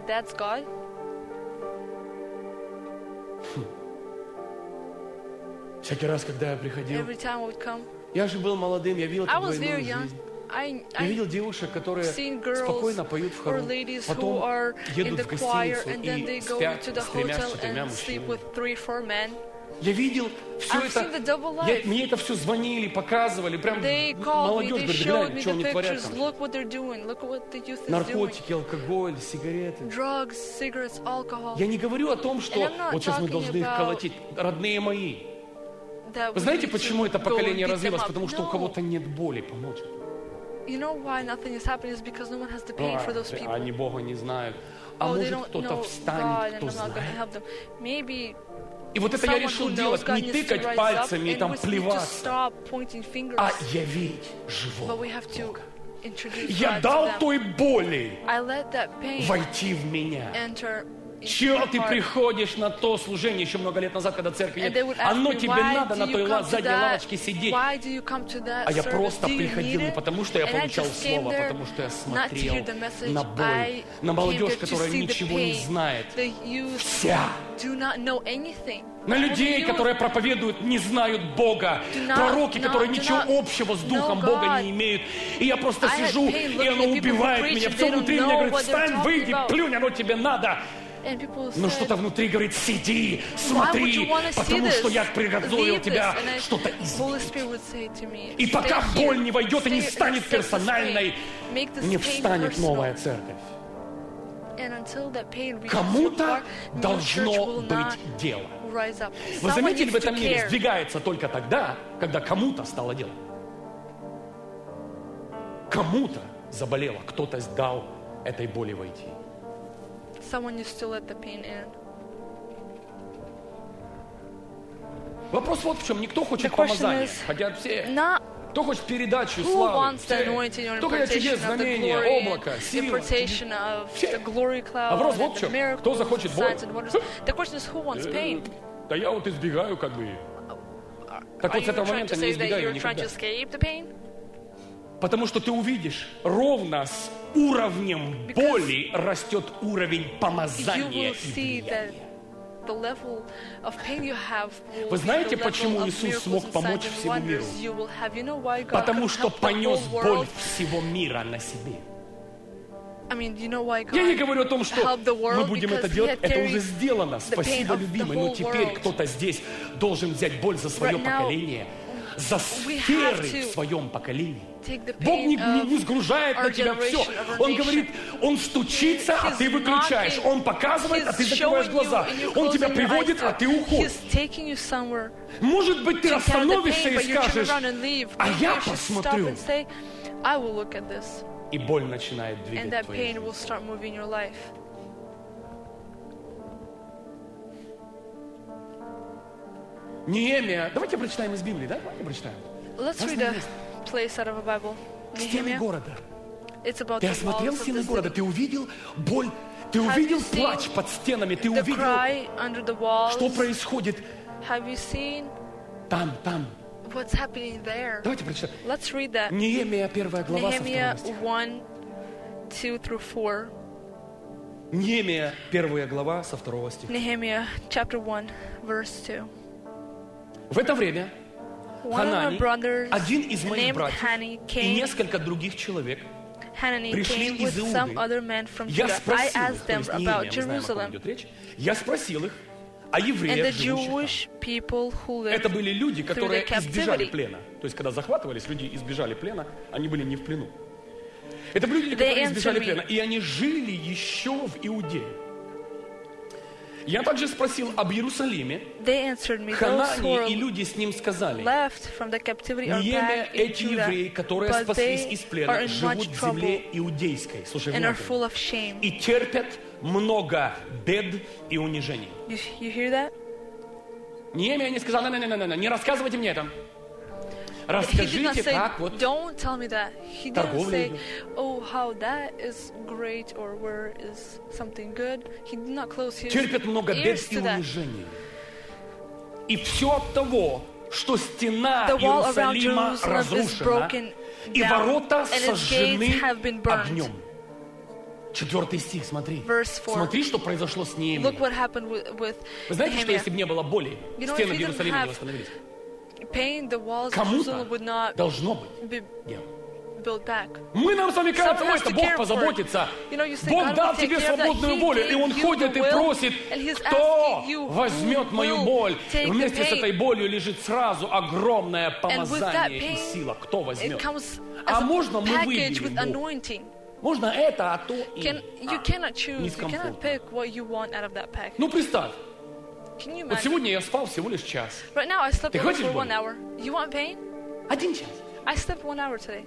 Всякий раз, когда я приходил, я же был молодым, я видел эту двойную жизнь. Я видел девушек, которые спокойно поют в хору, потом едут в гостиницу и спят с 3-4 мужчинами. Я видел все это, мне это все звонили, показывали, прям молодежь говорит, глянь, что они творят там. Наркотики, алкоголь, сигареты. Я не говорю о том, что вот сейчас мы должны их колотить, родные мои. Вы знаете, почему это поколение развилось? Потому что у кого-то нет боли помочь. Они Бога не знают. А может кто-то встанет, кто знает. И вот это я решил делать, не тыкать пальцами и там плеваться, а явить живого Бога. Я дал той боли войти в меня. Чего ты приходишь на то служение еще много лет назад, когда церкви нет? Оно тебе надо на той задней лавочке сидеть. А я просто приходил не потому, что я получал слово, а потому что я смотрел на боль, на молодежь, которая ничего не знает. Вся. На людей, которые проповедуют, не знают Бога. Пророки, которые ничего общего с Духом Бога не имеют. И я просто сижу, и оно убивает меня. Все внутри меня говорит, встань, выйди, плюнь, оно тебе надо. Но что-то внутри говорит, сиди, смотри, потому что я приготовил тебя что-то изменить. И пока боль не войдет и не станет персональной, не встанет новая церковь. Кому-то должно быть дело. Вы заметили, в этом мире сдвигается только тогда, когда кому-то стало дело. Кому-то заболело, кто-то дал этой боли войти. Вопрос вот в чем. Никто хочет помазания. Хотят все. Кто хочет передачу славы. Кто хочет чудес, знамения, облако, силы. Вопрос вот в чем. Кто захочет боль? Да я вот избегаю как бы. Так вот с этого момента не избегаю никогда. Потому что ты увидишь, ровно с уровнем боли растет уровень помазания и влияния. Вы знаете, почему Иисус смог помочь всему миру? Потому что понес боль всего мира на себе. Я не говорю о том, что мы будем это делать, это уже сделано. Спасибо, любимый. Но теперь кто-то здесь должен взять боль за свое поколение, за сферы в своем поколении. Бог не сгружает на тебя все. Он говорит, Он стучится, а ты выключаешь. Он показывает, а ты закрываешь глаза. Он тебя приводит, а ты уходишь. Может быть, ты остановишься и скажешь, а я посмотрю. И боль начинает двигать твою жизнь. Неемия. Давайте прочитаем из Библии, да? Давайте прочитаем. Place out of a Bible. Стены города. Ты осмотрел стены города, ты увидел боль, ты увидел плач под стенами, ты увидел, что происходит там. Давайте прочитаем. Неемия 1 глава со 2 стиха. Неемия 1 глава со 2 стиха. Nehemiah chapter 1 verse 2. В это время Ханани, один из моих братьев, и несколько других человек Hanani пришли came with из some Иуды. other men from Я Judah. I спросил их, asked то them есть about Неемия, мы знаем, о ком Jerusalem. идет речь. Я спросил их о And евреях, the живущих Jewish people who там. Это lived были люди, through которые the избежали captivity. плена. То есть, когда захватывались, люди избежали плена, они были не в плену. Это были люди, которые They избежали answered me. плена, и они жили еще в Иудее. Я также спросил об Иерусалиме. They answered me, those who Ханани и люди с ним сказали: left from the captivity are Неемия, back in эти евреи, Judah, которые but спаслись they из are плена, in живут much в земле trouble иудейской. Слушай and are внимательно. full of shame. И терпят много бед и унижений. You hear that? Неемия не сказал: не рассказывайте мне это. He did not Расскажите, say, как вот don't tell me that. He didn't торговля say, идет. oh, how that is great or where is something good. He did not close his терпят много бед ears и to that. унижений. И все от того, что стена The wall around Иерусалима Jerusalem is разрушена, broken и down, ворота and its сожжены gates have been burned. огнем. 4 стих, смотри. Verse 4. Смотри, что произошло с Неемией. Look what happened with Вы знаете, что Nehemiah. если бы не было боли, You know, стены if he didn't Иерусалима не have восстановились? pain, the walls of Кому-то Jerusalem would not должно быть be дело. built back. Мы нам с вами кажется, Someone has это to Бог care for it. позаботится. You know, you say, Бог God дал will take тебе care of that. свободную He волю, и gave Он you ходит и the will, просит, and He's кто asking you, возьмет who мою will боль. take И the вместе с pain. этой болью лежит сразу огромное And with that помазание и pain, сила. Кто it возьмет? comes А as можно a мы package with выберем? anointing. Можно это, а то и You cannot choose. You cannot дискомфортно. pick what you want out of that package. Ну представь, Can you вот imagine? сегодня я спал всего лишь час. Right now, I slept Ты only хочешь for боль? 1 hour. You want pain? 1 час. I slept 1 hour today.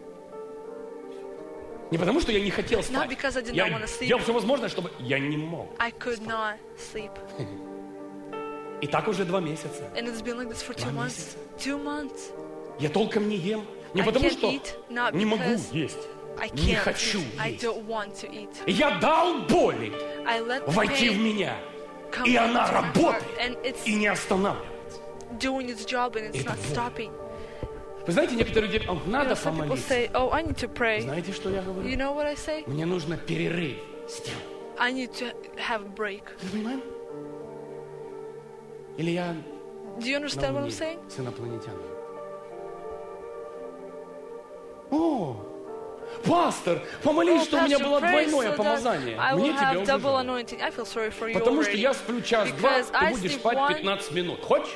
Не потому, что я не хотел спать. Not because I did Я not want to sleep. делал все возможное, чтобы я не мог. I could not sleep. И так уже 2 месяца. And it's been like this for 2 2 months. 2 months. Я толком не ем. Не I потому, can't что eat, not не могу because есть. I Не can't хочу eat. I есть. don't want to eat. Я дал боли I let the войти в pain меня. come И into она my heart, работает and it's и не останавливается. doing its job and it's Это not боль. stopping. Вы знаете, некоторые люди, You надо know, some people помолиться. say, oh, I need to pray. Знаете, что я You говорю? know what I say? Мне нужно перерыв с тем. I need to have a break. Ты понимаешь? Или я Do you на understand what I'm Луне saying? с инопланетянами? О, пастор, помолись, Oh, что у меня Pastor, было pray двойное so that помазание. I Мне will тебя have double уже. anointing. I feel sorry for you Потому что already. я сплю час-два, Because ты I будешь sleep спать 1 15 минут. Хочешь?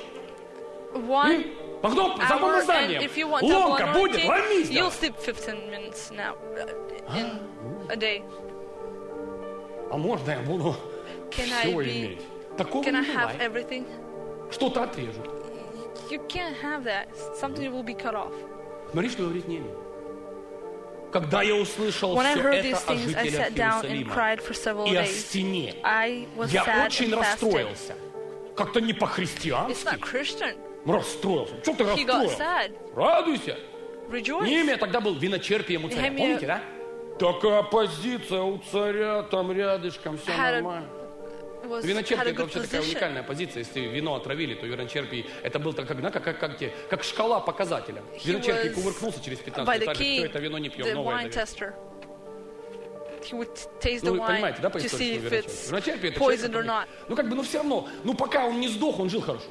Потом за hour, and помазанием. if you want double Ломка будет, anointing, ломись you'll давай. sleep 15 minutes now in a day. А можно я буду Can все I be? иметь? Такого Can I не have бывает. everything? Что-то отрежут. You can't have that. Something will be cut off. Смотри, что говорит Неемия. Когда я услышал When I все heard это these о things, I жителях sat down and Иерусалима cried for several и о days. стене, I was я sad очень and fasted. расстроился. Как-то не It's по-христиански. not Christian. Расстроился. Что ты He got расстроился? sad. Радуйся. Rejoice. Неемия тогда был виночерпием у царя. Nehemiah- Помните, да? Такая позиция у царя, там рядышком, все Had a- нормально. Had Виночерпий a это good вообще такая position. уникальная позиция. Если вино отравили, то виночерпий это был как шкала показателя. He Виночерпий was кувыркнулся через 15 by минут, the так, все king, это вино не пьем, the новое wine завет. tester. He would taste Ну, the вы wine понимаете, да, по to истории, see что if виночерпий? it's Виночерпий это человек, poisoned or который- not. ну как бы, ну все равно, ну пока он не сдох, он жил хорошо.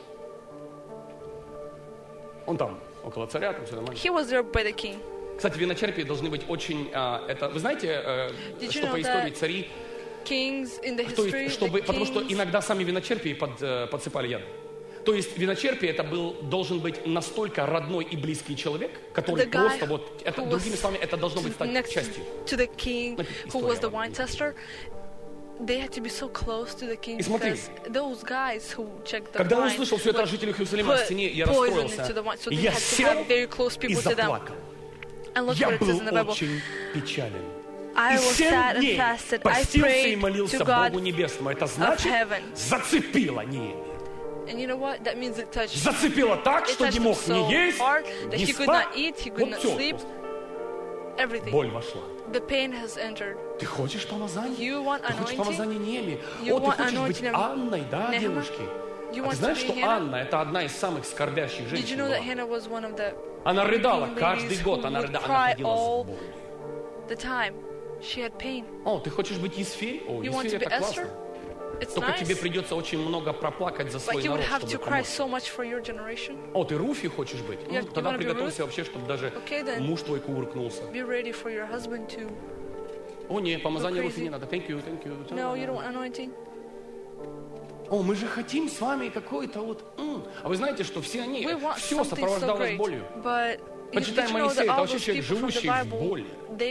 Он там, около царя, там все нормально. He was there by the king. Кстати, виночерпии должны быть очень, это, вы знаете, Did you что know по истории that цари, Kings in the то history, есть, чтобы, the потому что kings, иногда сами виночерпии подсыпали яд. То есть виночерпий это должен быть настолько родной и близкий человек, который the guy просто вот, это, who другими was словами, это должно быть стать next частью. to the king, who was the История wine tester, they had to be so close to the king И смотри, because those guys who checked the Когда я wine услышал все это о would жителях Иерусалима о put стене, я poison расстроился. into the wine, so И they я had to сел have very close и people to them. заплакал. And look Я what it says был in the Bible. очень печален. I И was 7 sad and дней fasted. I постился и prayed молился to God Богу Небесному. Это of значит, heaven. зацепило Неемия. And you know what? That means it touched. Зацепило так, It что touched не him мог so ни есть, hard that ни he could спать. not eat, he could Вот not всё sleep. просто. Everything. Боль вошла. The pain has entered. Ты хочешь помазания? You want Ты хочешь anointing? помазания Неемии? You О, ты want хочешь быть anointing of Анной, да, Nehemiah? девушки? You А want ты to знаешь, be что Hannah? Анна это одна из самых скорбящих Did you женщин know that была? Hannah was one of the Она рыдала ladies каждый год, who она would рыдала, она cry ходила с all болью. the time? She had pain. О, ты хочешь быть Есфирь? О, You want Есфирь to be это классно. Esther? It's Только nice. тебе придется очень много проплакать за But свой you would народ, have to чтобы cry помочь. so much for your generation. О, ты Руфи хочешь быть? You Тогда wanna be приготовься Ruth? вообще, чтобы даже Okay, then. муж твой кувыркнулся. Be ready for your husband to О, не, помазание руки не надо. Thank you. No, you don't want anointing. О, мы же хотим с вами какой-то вот... А вы знаете, что все они, все сопровождалось болью. Почитай Моисея, это вообще человек, живущий в боли.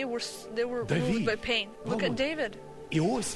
Давид, Иосиф.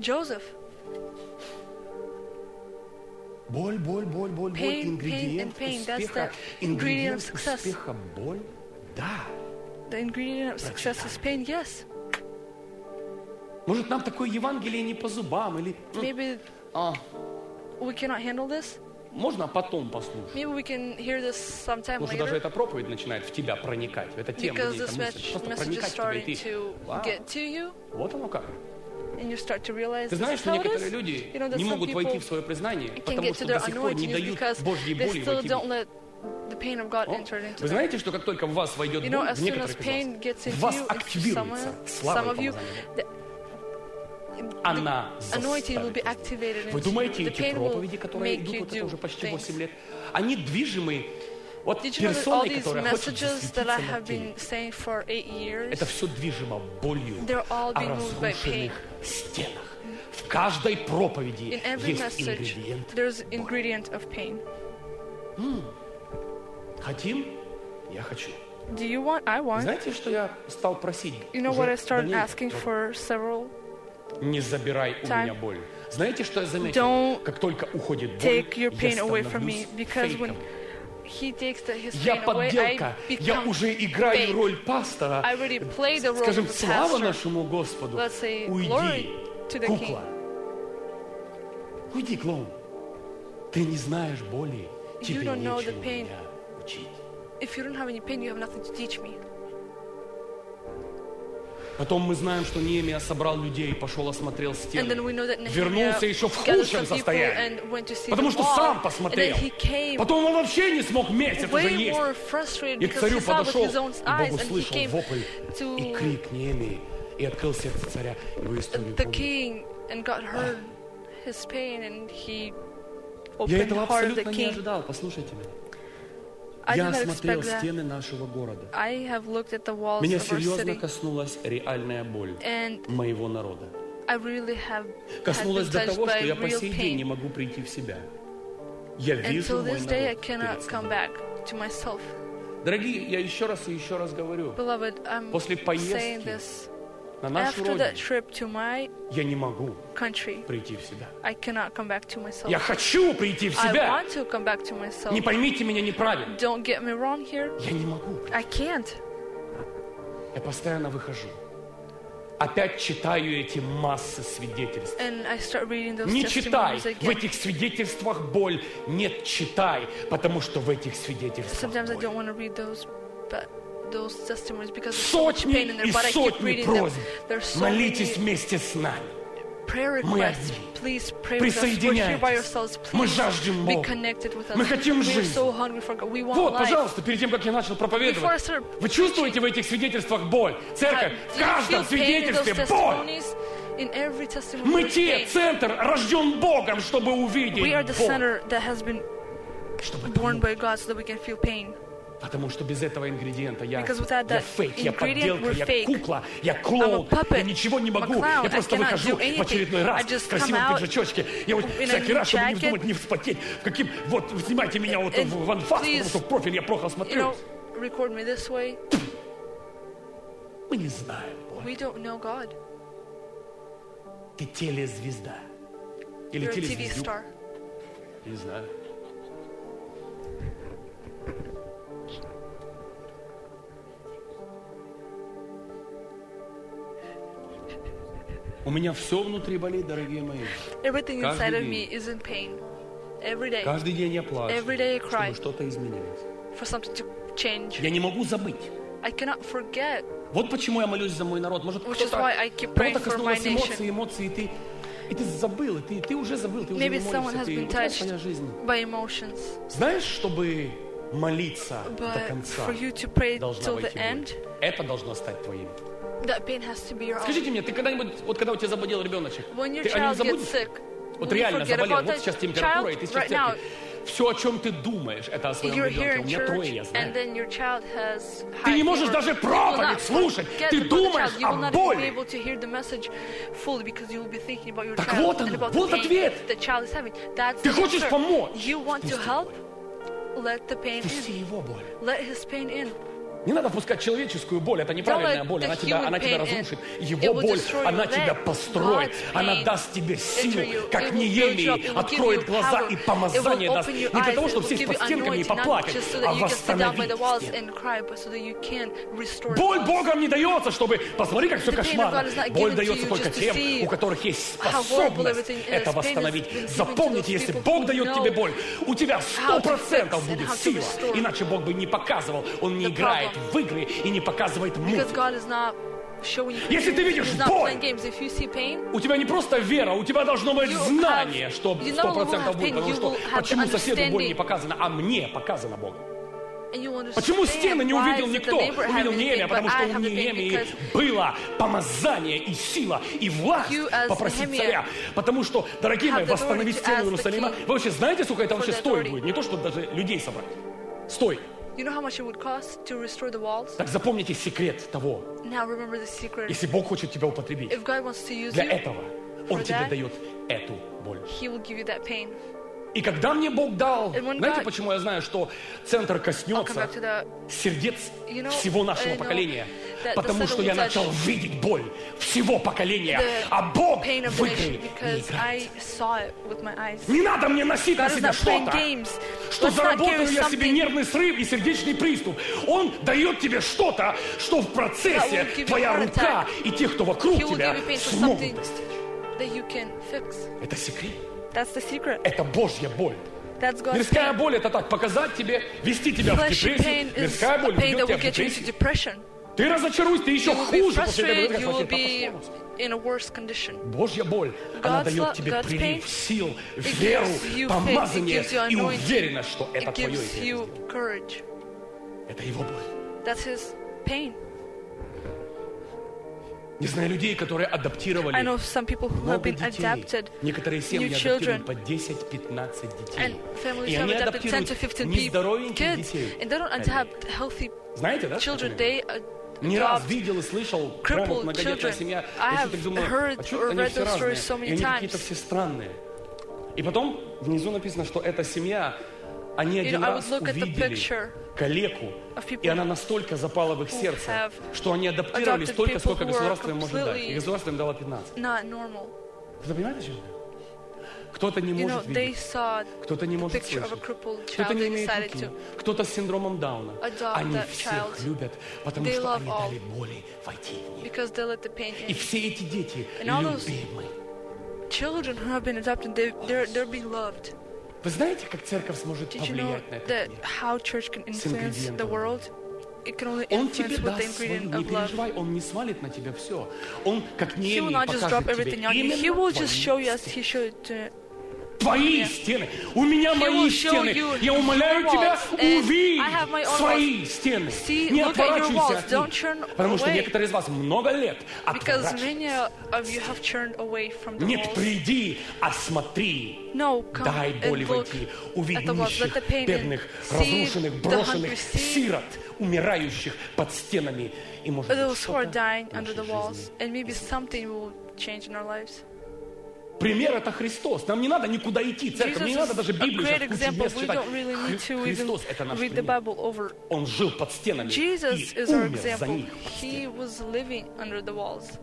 Боль, ингредиент успеха. Ингредиент успеха – боль? Да. The ingredient of success is pain, yes. Может, нам такое Евангелие не по зубам, или... Maybe we cannot handle this. Можно потом послушать. Maybe we can hear this sometime Потому что даже эта проповедь начинает в тебя проникать. Эта тема, эта мысль, просто проникать в тебя, и ты... Вот оно как. Ты знаешь, что некоторые люди не могут войти в свое признание, потому что до сих пор не дают Божьей боли войти в них. Вы знаете, что как только в вас войдет боль, в некоторых из вас, в вас активируется слава и помазание. Она заставит. Вы думаете, эти проповеди, которые идут вот это уже почти 8 лет, они движимы вот персоной, которая хочет засветиться над теми. Это все движимо болью о разрушенных стенах. В каждой проповеди есть ингредиент боли. Хотим? Я хочу. Do you want? I want. Знаете, что я стал просить? You know what I started asking for several Не забирай у меня боль. Знаете, что я заметил? Don't как только уходит боль, take your pain я away from me, because фейком. when he takes his Я pain away, подделка. Я уже играю роль пастора. I already play the role Скажем, of the слава pastor. нашему Господу. Let's say, Уйди, glory to the кукла. Уйди, клоун. Ты не знаешь боли. Тебе don't know нечего the pain. меня учить. If you don't have any pain, you have nothing to teach me. Потом мы знаем, что Неемия собрал людей и пошел осмотрел стены. Вернулся еще в худшем состоянии. Потому что сам посмотрел. Потом он вообще не смог месяц уже есть. И к царю подошел, и Бог услышал вопль и крик Неемии. И открыл сердце царя. Его историю помню. Я этого абсолютно не ожидал. Послушайте меня. Я осмотрел стены нашего города. Меня серьезно коснулась реальная боль моего народа. Коснулась до того, что я по сей день не могу прийти в себя. Я вижу мой народ перед собой. Дорогие, я еще раз и еще раз говорю. После поездки на нашу родину я не могу прийти в себя. Я хочу прийти в себя. Не поймите меня неправильно. Я не могу. Я постоянно выхожу. Опять читаю эти массы свидетельств. Не читай. В этих свидетельствах боль. Нет, читай. Потому что в этих свидетельствах боль. Сотни и сотни просьб. Молитесь вместе с нами. Мы одни. Присоединяйтесь. Мы жаждем Бога. Мы хотим жизнь. Вот, пожалуйста, перед тем, как я начал проповедовать, вы чувствуете в этих свидетельствах боль? Церковь, в каждом свидетельстве боль. Мы те, центр, рожден Богом, чтобы увидеть боль. Чтобы потому что без этого ингредиента я фейк, я подделка, я кукла, я клоун, я ничего не могу. Я просто выхожу в очередной раз в красивом пиджачочке. Я вот всякий раз, чтобы не вздумать, не вспотеть. Каким, вот, снимайте меня вот в анфас, потому что в профиль я плохо смотрю. Мы не знаем Бога. Ты телезвезда. Или телезвездюк. Не знаю. У меня все внутри болит, дорогие мои. Каждый день я плачу, чтобы что-то изменилось. Я не могу забыть. Вот почему я молюсь за мой народ. Может, кто-то коснулось эмоций, и ты забыл, ты уже забыл, ты уже не молишься, твоя жизнь. Знаешь, чтобы молиться до конца, должна войти боль. Это должно стать твоим. Скажите мне, ты когда-нибудь, вот когда у тебя заболел ребеночек, ты о нем забудешь? Вот реально заболел, вот сейчас температура, и ты сейчас в церкви. все, о чем ты думаешь, это о своем you're ребенке. here У in меня church, трое, я and знаю. then your child has Ты high не можешь fever. даже You will проповедь not слушать. get Ты about the думаешь child. You will о not be боли. able to hear the message fully because you will be thinking about your Так child вот and он, about вот the pain ответ. the child is having. That's Ты the хочешь answer. помочь? You want to help? Let the pain Пусти in. его боль. Let his pain in. Не надо пускать человеческую боль, это неправильная let боль, the она тебя human разрушит. pain in. Его It will боль, destroy она you. тебя Let построит, God's она pain даст тебе силу, enter you. как It will build you up. Неемии, It will give you откроет глаза power. и It помазание will даст. open Не your для eyes. того, It чтобы will сесть give под you стенками и anointing, not поплакать, just so а that you can sit down by the walls восстановить and cry, but so that you can restore Боль the walls. Богом не дается, чтобы посмотри, как все The pain of кошмарно. God is not Боль given to дается you только just to тем, see у которых есть how horrible способность everything is. это Pain has восстановить. been given to Запомните, those если people Бог who дает know тебе боль, у тебя how to 100% fix and будет how to сила. restore. Иначе Бог бы не показывал, Он не The играет problem. в игры и не показывает муть. Because God is not showing you Если ты pain. видишь He's not боль, playing games. If you see pain, у тебя не просто вера, у тебя должно быть You знание, have- что you not only will 100% have будет, pain, потому you что will have почему соседу боль не understanding. показана, а мне показана Богом. and you understand Почему стены не why увидел is it никто? the neighbor Увидел having Неемия, pain, потому but что I у have the pain Неемии because было помазание и сила, и власть You as попросить Nehemiah царя. Потому что, дорогие мои, have the восстановить authority to стены ask the Иерусалима, king вы вообще знаете, сколько это for вообще the стоит authority? будет? Не то, что даже людей собрать. Стоит. You know how much it would cost to restore the walls? Так запомните секрет того, Now remember the secret. если Бог хочет тебя употребить, If God wants to use для you, этого Он for тебе that, дает эту боль. He will give you that pain. И когда мне Бог дал, And when знаете, God- почему я знаю, что центр I'll come коснется back to the сердец You know, всего нашего I know поколения? that the Потому Son что will я touch начал видеть боль всего поколения, а the Бог pain of в the игры nation не because I играет. saw it with my eyes. Не надо мне носить на God is себя not playing что-то, games. что Let's not заработаю carry я себе something нервный срыв и сердечный приступ. Он дает тебе что-то, что в процессе That will give you твоя heart рука и те, кто вокруг He will тебя, give you pain for смогут something достичь. that you can fix. Это секрет. That's the secret. Это Божья боль. That's God's Мирская pain. боль — это так, показать тебе, вести тебя в Fleshy депрессию. pain is Мирская боль pain ведет that тебя will в get you into депрессию. depression. Ты разочаруешься, ты еще You will be хуже после frustrated, этого. you will Как be вообще in a worse condition. Божья боль, она God's дает тебе God's прилив pain, сил, It веру, gives you faith, it помазание gives you и anointing, уверенность, что это It твое. и gives ты это you сделаешь. courage. Это его боль. That's his pain. Не знаю людей, которые адаптировали I know some people who have много been детей. adapted. Некоторые семьи new адаптируют children. по 10-15 детей. And families И have они adapted 10 адаптируют to 15 нездоровеньких kids, детей. and they don't adapt healthy Знаете, да? children. They Не раз adopt видел и слышал, прямо crippled многодетная children. семья. I Я have всё так думаю, heard а чё or они read все those разные? stories so many И они times. какие-то все странные. И потом внизу написано, что эта семья, они один I раз would look at the увидели picture калеку, of people и она настолько запала в их who сердце, have что они адаптировались adopted столько, people сколько who are государство им может дать. И completely государство им дало 15. not normal. Вы понимаете, о чем я? Кто-то не You know, может they видеть, saw кто-то не the может picture of a слышать, crippled кто-то child. не They имеет decided руки, to кто-то с синдромом Дауна. adopt Они that всех child. любят, потому They что love они all. дали боли войти в них. because they let the pain И in. все эти дети And all those любимы. Children who have been adopted, they're being loved. Вы знаете, как церковь сможет Did you know повлиять на этот that мир? how church can influence the ингредиентом. world? It can only Он тебе influence with the даст свою, ingredient не of love. переживай, он не свалит на тебя все. Он, как He will Неемия, not just drop покажет everything тебе on you. He именно will just show you твои as he showed твои Yeah. стены. У меня He мои will show стены. you Я умоляю your тебя, walls, and увидеть I have my own свои стены. See, Не look at your отворачивайся walls. от Don't них. turn Потому что away. некоторые из вас много лет because отворачиваются. many of you have turned away from the Нет, walls. приди, осмотри. No, come Дай боли and look войти. Увидь at the walls. Let нищих, the pain in. бедных, See разрушенных, the брошенных, hungry. See сирот, умирающих под стенами. И, может быть, those who are что-то dying в under нашей the walls, жизни. and maybe something will change in our lives. Пример — это Христос. Нам не надо никуда идти, церковь. Мне не надо даже a Библию great сейчас кучу example. мест We читать. don't really need to even Христос — это наш read the пример. Bible over. Он жил под стенами Jesus и is our умер за example. них. He was living under the walls.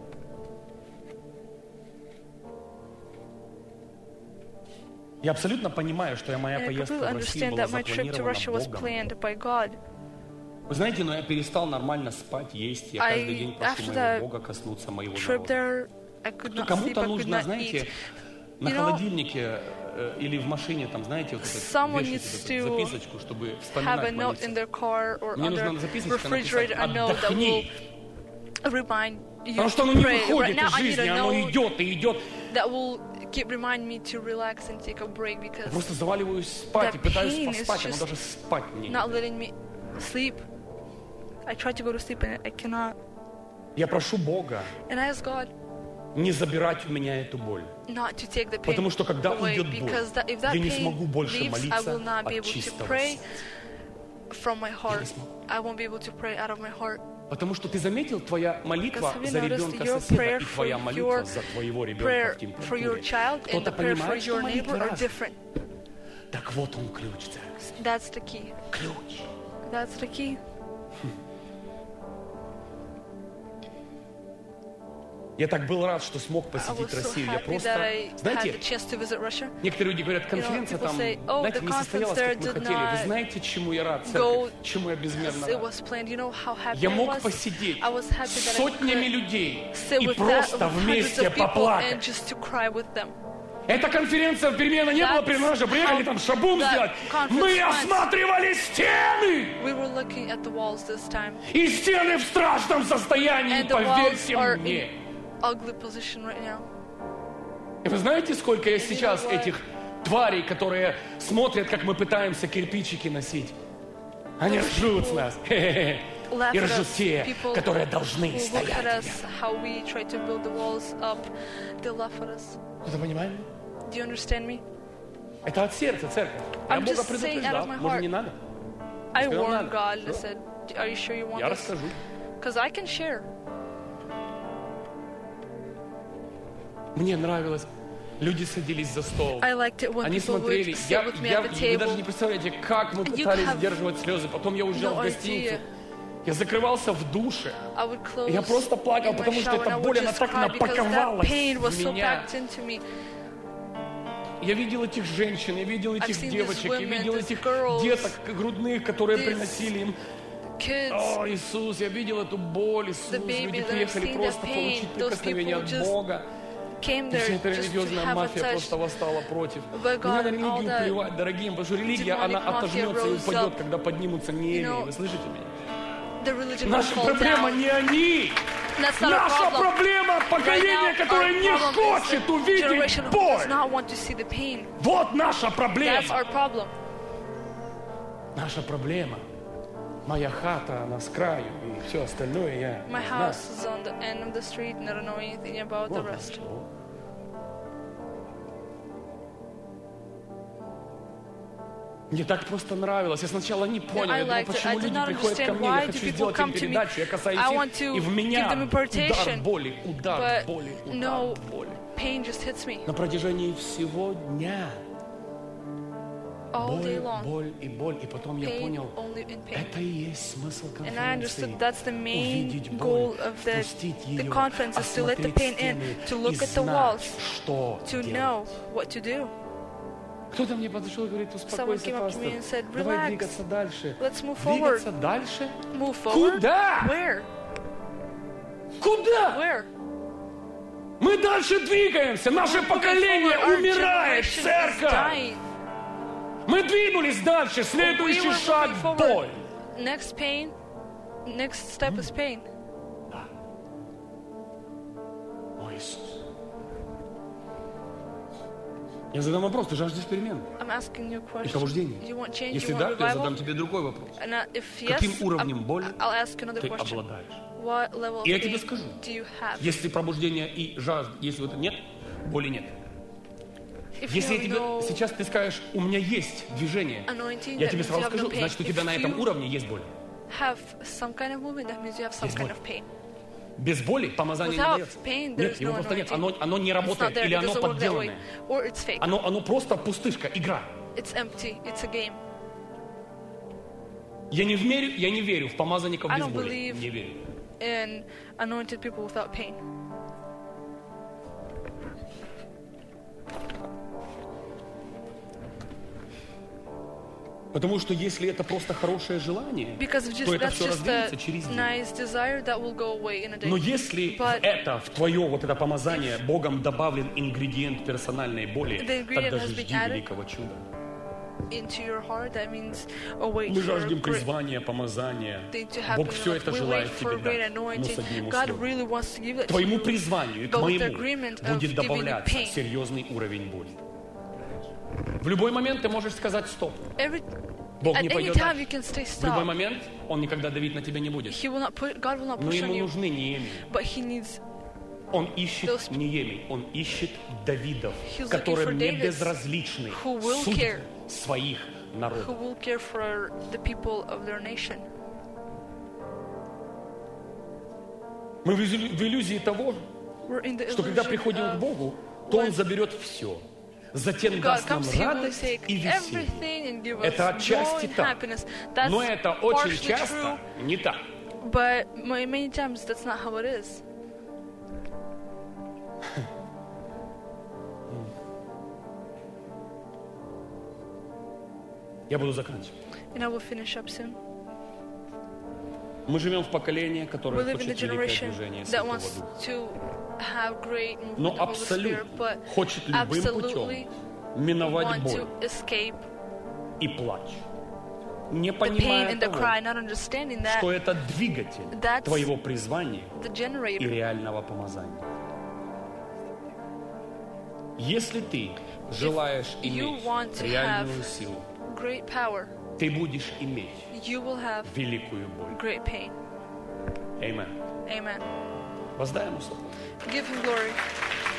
Я абсолютно понимаю, что моя And I поездка completely в Россию understand была that my trip to Russia was запланирована Богом. planned by God. Вы знаете, но я перестал нормально спать, есть. Я каждый день прошу after моего that Бога коснуться моего Trip народа. there, I could not sleep, Кому-то I could нужно, not знаете, eat. на You know, холодильнике или в машине, там, знаете, вот someone вешать needs эту to записочку, чтобы have a вспоминать note молиться. in their car or Мне on their нужна записочка refrigerator, a написать note that will «Отдохни», remind you потому что to оно не pray. выходит Right now, из I need жизни, a оно note идет и идет. that will remind me to relax and take a break Я because просто заваливаюсь спать и the пытаюсь pain is поспать, оно just даже спать мне не not дает. letting me sleep. I try to go to sleep and I cannot. Я прошу Бога, And I ask God, не забирать у меня эту боль. Потому что когда уйдет боль, я не смогу больше молиться от чистого сердца. Потому что ты заметил, твоя молитва за ребенка соседа и твоя молитва за твоего ребенка в температуре. Кто-то понимает, что молитвы разные. Так вот он ключ, церковь. Ключ. Я так был рад, что смог посетить Россию. Я просто, знаете, некоторые люди говорят, конференция там, знаете, не состоялась, как мы хотели. Вы знаете, чему я рад, церковь, чему я безмерно рад? Я мог посидеть с сотнями людей и просто вместе поплакать. Эта конференция в Пермена не была принадлежна, приехали там шабум сделать. Мы осматривали стены! И стены в страшном состоянии, поверьте мне. И вы знаете, сколько есть сейчас этих тварей, которые смотрят, как мы пытаемся кирпичики носить? Они ржут с нас. И ржут те, которые должны стоять. Кто-то понимает? Это от сердца, церковь. Я Бога предупреждал. Может, не надо? Я расскажу. Мне нравилось. Люди садились за стол. Они смотрели. Вы даже не представляете, как мы пытались сдерживать слезы. Потом я уезжал в гостиницу. Я закрывался в душе. Я просто плакал, потому что эта боль, она так напаковалась в меня. Я видел этих женщин, я видел этих девочек, я видел этих деток грудных, которые приносили им. О, Иисус, я видел эту боль, Иисус. Люди приехали просто получить прикосновение от Бога. И вся эта религиозная мафия просто восстала против. Не надо религию плевать, дорогие, потому что религия, она отожмется и упадет, когда поднимутся неевреи. Вы слышите меня? Наша проблема не они. Наша проблема поколение, которое не хочет увидеть боль. Вот наша проблема. Наша проблема. Моя хата, она с краю, и все остальное я не знаю. Мне так просто нравилось. Я сначала не понял, я думал, почему люди приходят ко мне, я хочу сделать им передачу, я касаюсь их, и в меня удар боли. На протяжении всего дня. Боль. И потом я понял, это и есть смысл конференции. Увидеть боль, впустить ее, осмотреть стены и знать, что делать. Кто-то мне подошел и говорит, успокойся, пастор, давай двигаться дальше. Двигаться дальше? Куда? Куда? Мы дальше двигаемся, наше поколение умирает, церковь. Мы двинулись дальше, следующий шаг – боль. Next step is pain. Да. О, Иисус. Я задам вопрос, ты жаждешь перемен и пробуждения? Если да, то я задам тебе другой вопрос. Каким уровнем боли ты обладаешь? И я тебе скажу, если пробуждение и жажда, если вот нет, боли нет. Если я тебе сейчас ты скажешь, у меня есть движение, я тебе сразу скажу, значит, у тебя на этом уровне есть боль. Есть боль. Без боли помазание не дается. Нет, его просто нет. Оно не работает, или оно подделанное. Оно просто пустышка, игра. Я не верю в помазанников без боли. Не верю. Потому что если это просто хорошее желание, то это все развеется через день. Но если в твое вот это помазание Богом добавлен ингредиент персональной боли, тогда же жди великого чуда. Мы жаждем призвания, помазания. Бог все это желает тебе дать, но с одним условием. Твоему призванию и к моему будет добавляться серьезный уровень боли. В любой момент ты можешь сказать «стоп». Бог не пойдет дальше. В любой момент Он никогда давить на тебя не будет. Но Ему нужны неемии. Он ищет Неемий, он ищет Давидов, которым не безразличны судьбы своих народов. Мы в иллюзии того, что когда приходим к Богу, то Он заберет все. Затем даст нам радость и веселье. Это отчасти так. Но это очень часто не так. Я буду заканчивать. Мы живем в поколении, которое хочет великое движение Святого Духа. Но абсолютно хочет любым путем миновать боль и плач, не понимая того, что это двигатель твоего призвания и реального помазания. Если ты желаешь иметь реальную силу, ты будешь иметь великую боль. Аминь. Воздай ему славу.